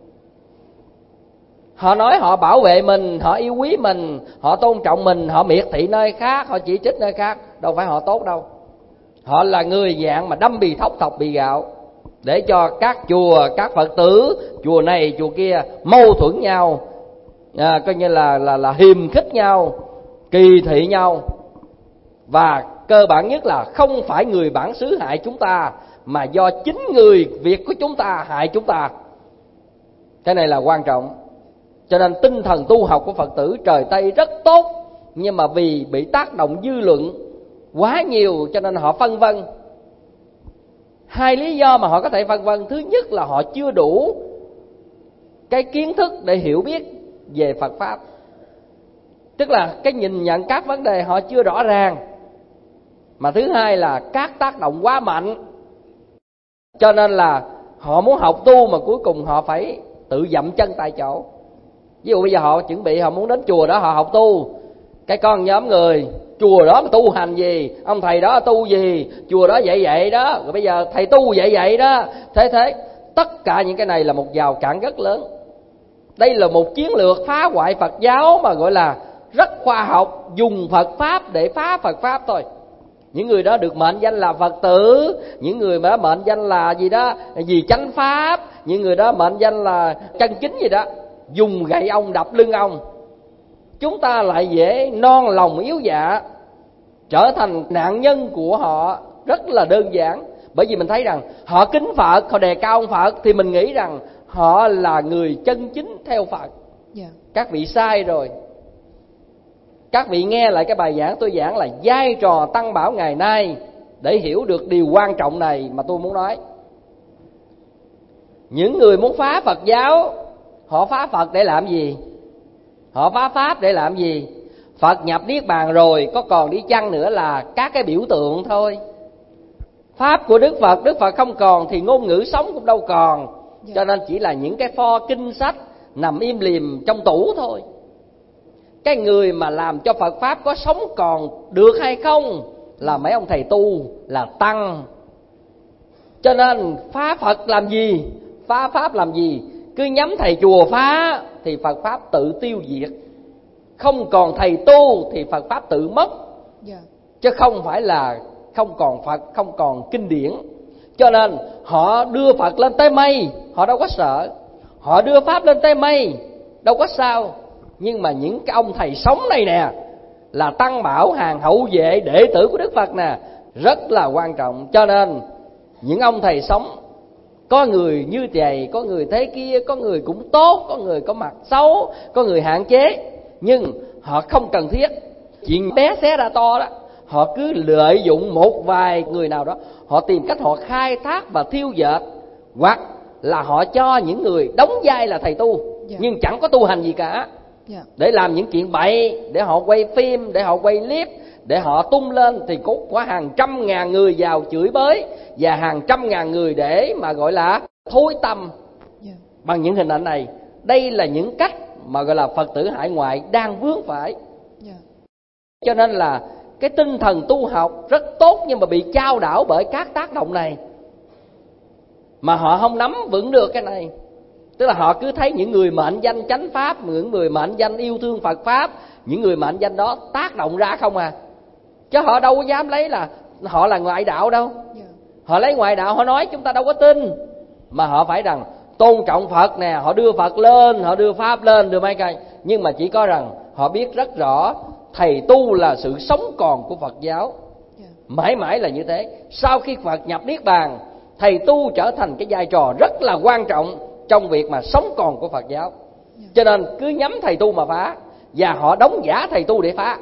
Họ nói họ bảo vệ mình, họ yêu quý mình, họ tôn trọng mình, họ miệt thị nơi khác, họ chỉ trích nơi khác. Đâu phải họ tốt đâu. Họ là người dạng mà đâm bì thóc thọc bì gạo, để cho các chùa, các Phật tử, chùa này chùa kia mâu thuẫn nhau, à, coi như là, là, là hiềm khích nhau, kỳ thị nhau. Và cơ bản nhất là không phải người bản xứ hại chúng ta, mà do chính người Việt của chúng ta hại chúng ta. Cái này là quan trọng. Cho nên tinh thần tu học của Phật tử trời Tây rất tốt, nhưng mà vì bị tác động dư luận quá nhiều cho nên họ phân vân. Hai lý do mà họ có thể phân vân. Thứ nhất là họ chưa đủ cái kiến thức để hiểu biết về Phật Pháp. Tức là cái nhìn nhận các vấn đề họ chưa rõ ràng. Mà thứ hai là các tác động quá mạnh, cho nên là họ muốn học tu mà cuối cùng họ phải tự dậm chân tại chỗ. Ví dụ bây giờ họ chuẩn bị họ muốn đến chùa đó họ học tu, cái con nhóm người chùa đó mà tu hành gì, ông thầy đó tu gì, chùa đó dạy vậy đó, rồi bây giờ thầy tu dạy vậy đó. Thế thế tất cả những cái này là một rào cản rất lớn. Đây là một chiến lược phá hoại Phật giáo mà gọi là rất khoa học, dùng Phật Pháp để phá Phật Pháp thôi. Những người đó được mệnh danh là Phật tử, những người đó mệnh danh là gì đó, gì chánh Pháp, những người đó mệnh danh là chân chính gì đó, dùng gậy ông đập lưng ông. Chúng ta lại dễ non lòng yếu dạ, trở thành nạn nhân của họ rất là đơn giản. Bởi vì mình thấy rằng họ kính Phật, họ đề cao ông Phật, thì mình nghĩ rằng họ là người chân chính theo Phật. Yeah. Các vị sai rồi. Các vị nghe lại cái bài giảng tôi giảng là vai trò Tăng Bảo ngày nay để hiểu được điều quan trọng này mà tôi muốn nói. Những người muốn phá Phật giáo, họ phá Phật để làm gì? Họ phá Pháp để làm gì? Phật nhập Niết Bàn rồi, có còn đi chăng nữa là các cái biểu tượng thôi. Pháp của Đức Phật, Đức Phật không còn thì ngôn ngữ sống cũng đâu còn. Cho nên chỉ là những cái pho kinh sách nằm im lìm trong tủ thôi. Cái người mà làm cho Phật Pháp có sống còn được hay không là mấy ông thầy tu, là tăng. Cho nên phá Phật làm gì? Phá Pháp làm gì? Cứ nhắm thầy chùa phá thì Phật Pháp tự tiêu diệt. Không còn thầy tu thì Phật Pháp tự mất. Yeah. Chứ không phải là không còn Phật, không còn kinh điển. Cho nên họ đưa Phật lên tới mây, họ đâu có sợ. Họ đưa Pháp lên tới mây, đâu có sao. Nhưng mà những cái ông thầy sống này nè, là Tăng Bảo, hàng hậu vệ, đệ tử của Đức Phật nè, rất là quan trọng. Cho nên những ông thầy sống, có người như vậy, có người thế kia, có người cũng tốt, có người có mặt xấu, có người hạn chế. Nhưng họ không cần thiết. Chuyện bé xé ra to đó, họ cứ lợi dụng một vài người nào đó, họ tìm cách họ khai thác và thiêu dệt. Hoặc là họ cho những người đóng vai là thầy tu, yeah, nhưng chẳng có tu hành gì cả, yeah, để làm những chuyện bậy, để họ quay phim, để họ quay clip, để họ tung lên. Thì có, có hàng trăm ngàn người vào chửi bới, và hàng trăm ngàn người để mà gọi là thối tâm, yeah, bằng những hình ảnh này. Đây là những cách mà gọi là Phật tử hải ngoại đang vướng phải, yeah. Cho nên là cái tinh thần tu học rất tốt, nhưng mà bị chao đảo bởi các tác động này, mà họ không nắm vững được cái này. Tức là họ cứ thấy những người mệnh danh chánh Pháp, những người mệnh danh yêu thương Phật Pháp, những người mệnh danh đó tác động ra không à. Chứ họ đâu có dám lấy là họ là ngoại đạo đâu. Họ lấy ngoại đạo họ nói chúng ta đâu có tin. Mà họ phải rằng tôn trọng Phật nè, họ đưa Phật lên, họ đưa Pháp lên, đưa mấy cái. Nhưng mà chỉ có rằng họ biết rất rõ thầy tu là sự sống còn của Phật giáo. mãi mãi là như thế. Sau khi Phật nhập Niết Bàn, thầy tu trở thành cái vai trò rất là quan trọng trong việc mà sống còn của Phật giáo. Cho nên cứ nhắm thầy tu mà phá, và họ đóng giả thầy tu để phá.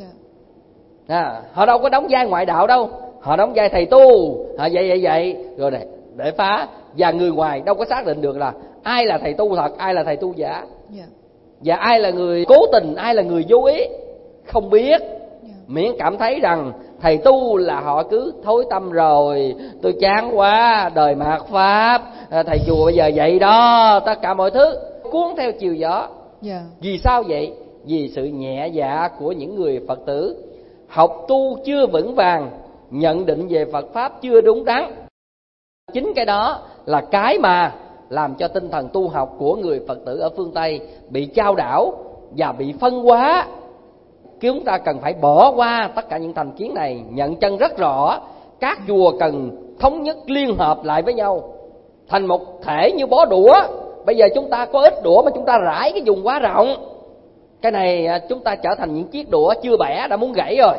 À, họ đâu có đóng vai ngoại đạo đâu, họ đóng vai thầy tu, họ vậy vậy vậy rồi để, để phá. Và người ngoài đâu có xác định được là ai là thầy tu thật, ai là thầy tu giả, và ai là người cố tình, ai là người vô ý. Không biết, miễn cảm thấy rằng thầy tu là họ cứ thối tâm rồi, tôi chán quá, đời mạt pháp, thầy chùa bây giờ vậy đó, tất cả mọi thứ cuốn theo chiều gió. Yeah. Vì sao vậy? Vì sự nhẹ dạ của những người Phật tử học tu chưa vững vàng, nhận định về Phật pháp chưa đúng đắn. Chính cái đó là cái mà làm cho tinh thần tu học của người Phật tử ở phương Tây bị chao đảo và bị phân hóa. Chúng ta cần phải bỏ qua tất cả những thành kiến này, nhận chân rất rõ. Các chùa cần thống nhất liên hợp lại với nhau thành một thể như bó đũa. Bây giờ chúng ta có ít đũa mà chúng ta rải cái vùng quá rộng. Cái này chúng ta trở thành những chiếc đũa chưa bẻ đã muốn gãy rồi.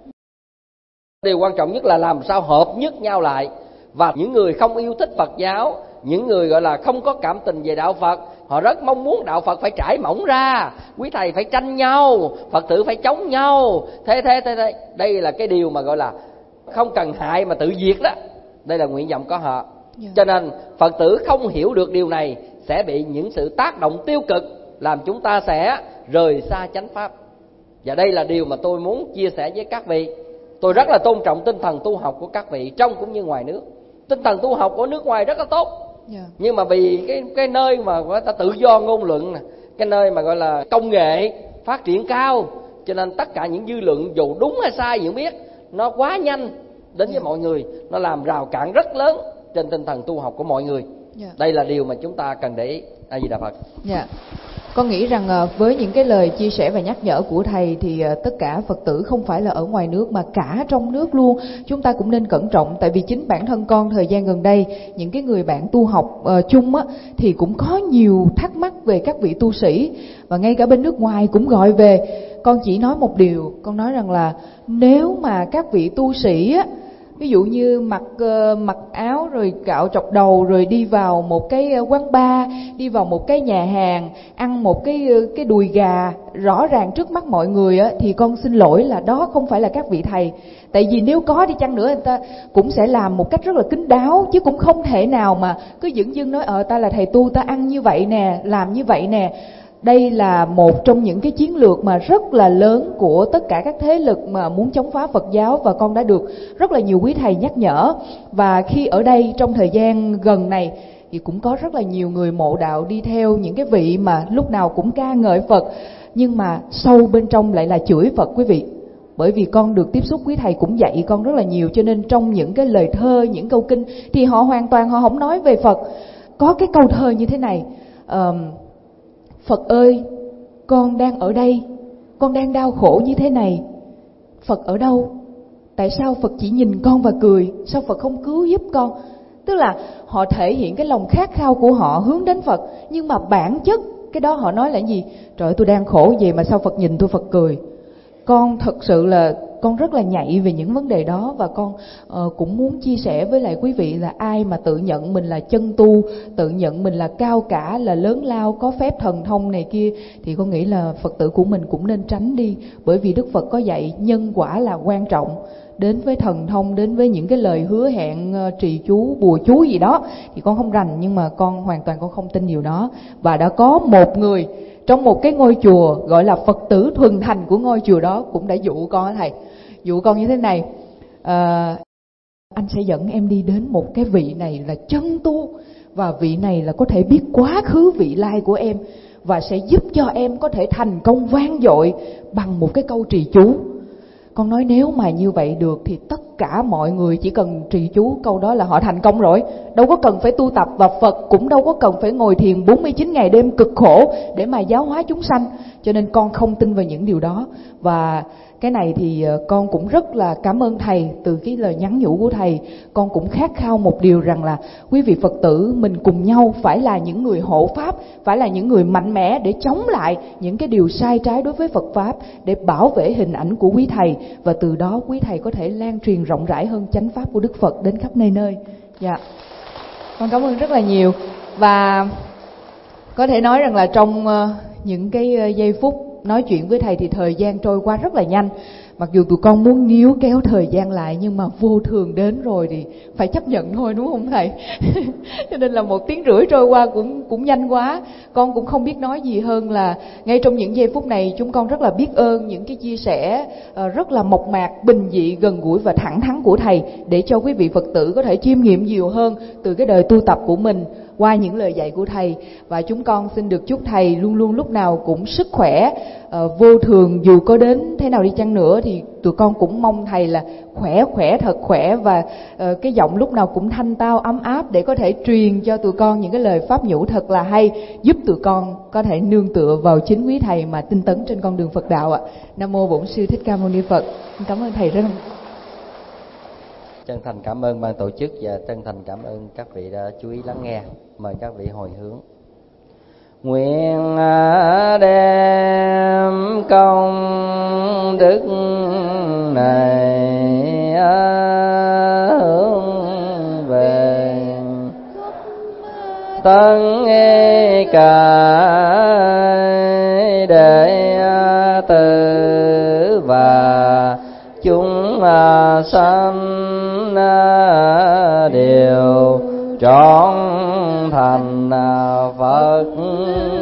Điều quan trọng nhất là làm sao hợp nhất nhau lại. Và những người không yêu thích Phật giáo, những người gọi là không có cảm tình về đạo Phật, họ rất mong muốn đạo Phật phải trải mỏng ra, quý thầy phải tranh nhau, Phật tử phải chống nhau. Thế thế thế thế đây là cái điều mà gọi là không cần hại mà tự diệt đó. Đây là nguyện vọng của họ. Yeah. Cho nên Phật tử không hiểu được điều này sẽ bị những sự tác động tiêu cực, làm chúng ta sẽ rời xa chánh pháp. Và đây là điều mà tôi muốn chia sẻ với các vị. Tôi rất là tôn trọng tinh thần tu học của các vị trong cũng như ngoài nước. Tinh thần tu học của nước ngoài rất là tốt. Yeah. Nhưng mà vì cái cái nơi mà người ta tự do ngôn luận, cái nơi mà gọi là công nghệ phát triển cao, cho nên tất cả những dư luận dù đúng hay sai gì không biết, nó quá nhanh đến với yeah. mọi người, nó làm rào cản rất lớn trên tinh thần tu học của mọi người. Yeah. Đây là điều mà chúng ta cần để ý. A Di Đà Phật. Yeah. Con nghĩ rằng với những cái lời chia sẻ và nhắc nhở của thầy thì tất cả Phật tử không phải là ở ngoài nước mà cả trong nước luôn, chúng ta cũng nên cẩn trọng. Tại vì chính bản thân con thời gian gần đây, những cái người bạn tu học uh, chung á, thì cũng có nhiều thắc mắc về các vị tu sĩ, và ngay cả bên nước ngoài cũng gọi về. Con chỉ nói một điều, con nói rằng là nếu mà các vị tu sĩ á, ví dụ như mặc uh, mặc áo rồi cạo chọc đầu rồi đi vào một cái quán bar, đi vào một cái nhà hàng, ăn một cái cái đùi gà rõ ràng trước mắt mọi người á, thì con xin lỗi là đó không phải là các vị thầy. Tại vì nếu có đi chăng nữa, người ta cũng sẽ làm một cách rất là kín đáo, chứ cũng không thể nào mà cứ dửng dưng nói ờ ta là thầy tu, ta ăn như vậy nè, làm như vậy nè. Đây là một trong những cái chiến lược mà rất là lớn của tất cả các thế lực mà muốn chống phá Phật giáo, và con đã được rất là nhiều quý thầy nhắc nhở. Và khi ở đây trong thời gian gần này thì cũng có rất là nhiều người mộ đạo đi theo những cái vị mà lúc nào cũng ca ngợi Phật, nhưng mà sâu bên trong lại là chửi Phật quý vị. Bởi vì con được tiếp xúc quý thầy cũng dạy con rất là nhiều, cho nên trong những cái lời thơ, những câu kinh thì họ hoàn toàn họ không nói về Phật. Có cái câu thơ như thế này: uh, Phật ơi, con đang ở đây, con đang đau khổ như thế này. Phật ở đâu? Tại sao Phật chỉ nhìn con và cười? Sao Phật không cứu giúp con? Tức là họ thể hiện cái lòng khát khao của họ hướng đến Phật, nhưng mà bản chất cái đó họ nói là gì? Trời ơi, tôi đang khổ gì mà sao Phật nhìn tôi Phật cười? Con thật sự là con rất là nhạy về những vấn đề đó, và con uh, cũng muốn chia sẻ với lại quý vị là ai mà tự nhận mình là chân tu, tự nhận mình là cao cả, là lớn lao, có phép thần thông này kia, thì con nghĩ là Phật tử của mình cũng nên tránh đi. Bởi vì Đức Phật có dạy nhân quả là quan trọng. Đến với thần thông, đến với những cái lời hứa hẹn uh, trì chú, bùa chú gì đó thì con không rành, nhưng mà con hoàn toàn con không tin điều đó. Và đã có một người trong một cái ngôi chùa gọi là Phật tử thuần thành của ngôi chùa đó cũng đã dụ con á thầy, dụ con như thế này: à, anh sẽ dẫn em đi đến một cái vị này là chân tu, và vị này là có thể biết quá khứ vị lai của em, và sẽ giúp cho em có thể thành công vang dội bằng một cái câu trì chú. Con nói nếu mà như vậy được thì tất cả mọi người chỉ cần trì chú câu đó là họ thành công rồi, đâu có cần phải tu tập, và Phật cũng đâu có cần phải ngồi thiền bốn mươi chín ngày đêm cực khổ để mà giáo hóa chúng sanh. Cho nên con không tin vào những điều đó. Và cái này thì con cũng rất là cảm ơn thầy. Từ cái lời nhắn nhủ của thầy, con cũng khát khao một điều rằng là quý vị Phật tử mình cùng nhau phải là những người hộ pháp, phải là những người mạnh mẽ để chống lại những cái điều sai trái đối với Phật pháp, để bảo vệ hình ảnh của quý thầy, và từ đó quý thầy có thể lan truyền rộng rộng rãi hơn chánh pháp của Đức Phật đến khắp nơi nơi. Dạ, con cảm ơn rất là nhiều. Và có thể nói rằng là trong những cái giây phút nói chuyện với thầy thì thời gian trôi qua rất là nhanh. Mặc dù tụi con muốn níu kéo thời gian lại nhưng mà vô thường đến rồi thì phải chấp nhận thôi, đúng không thầy? Cho nên là một tiếng rưỡi trôi qua cũng cũng nhanh quá. Con cũng không biết nói gì hơn là ngay trong những giây phút này chúng con rất là biết ơn những cái chia sẻ uh, rất là mộc mạc, bình dị, gần gũi và thẳng thắn của thầy, để cho quý vị Phật tử có thể chiêm nghiệm nhiều hơn từ cái đời tu tập của mình qua những lời dạy của thầy. Và chúng con xin được chúc thầy luôn luôn lúc nào cũng sức khỏe uh, vô thường, dù có đến thế nào đi chăng nữa thì tụi con cũng mong thầy là khỏe khỏe thật khỏe, và uh, cái giọng lúc nào cũng thanh tao ấm áp để có thể truyền cho tụi con những cái lời pháp nhũ thật là hay, giúp tụi con có thể nương tựa vào chính quý thầy mà tinh tấn trên con đường Phật đạo ạ. Nam mô Bổn Sư Thích Ca Mâu Ni Phật. Cảm ơn thầy rất là. Chân thành cảm ơn ban tổ chức và chân thành cảm ơn các vị đã chú ý lắng nghe. Mời các vị hồi hướng. Nguyện đem công đức này hướng về tất cả đệ tử và chúng sanh đều trọn thành Phật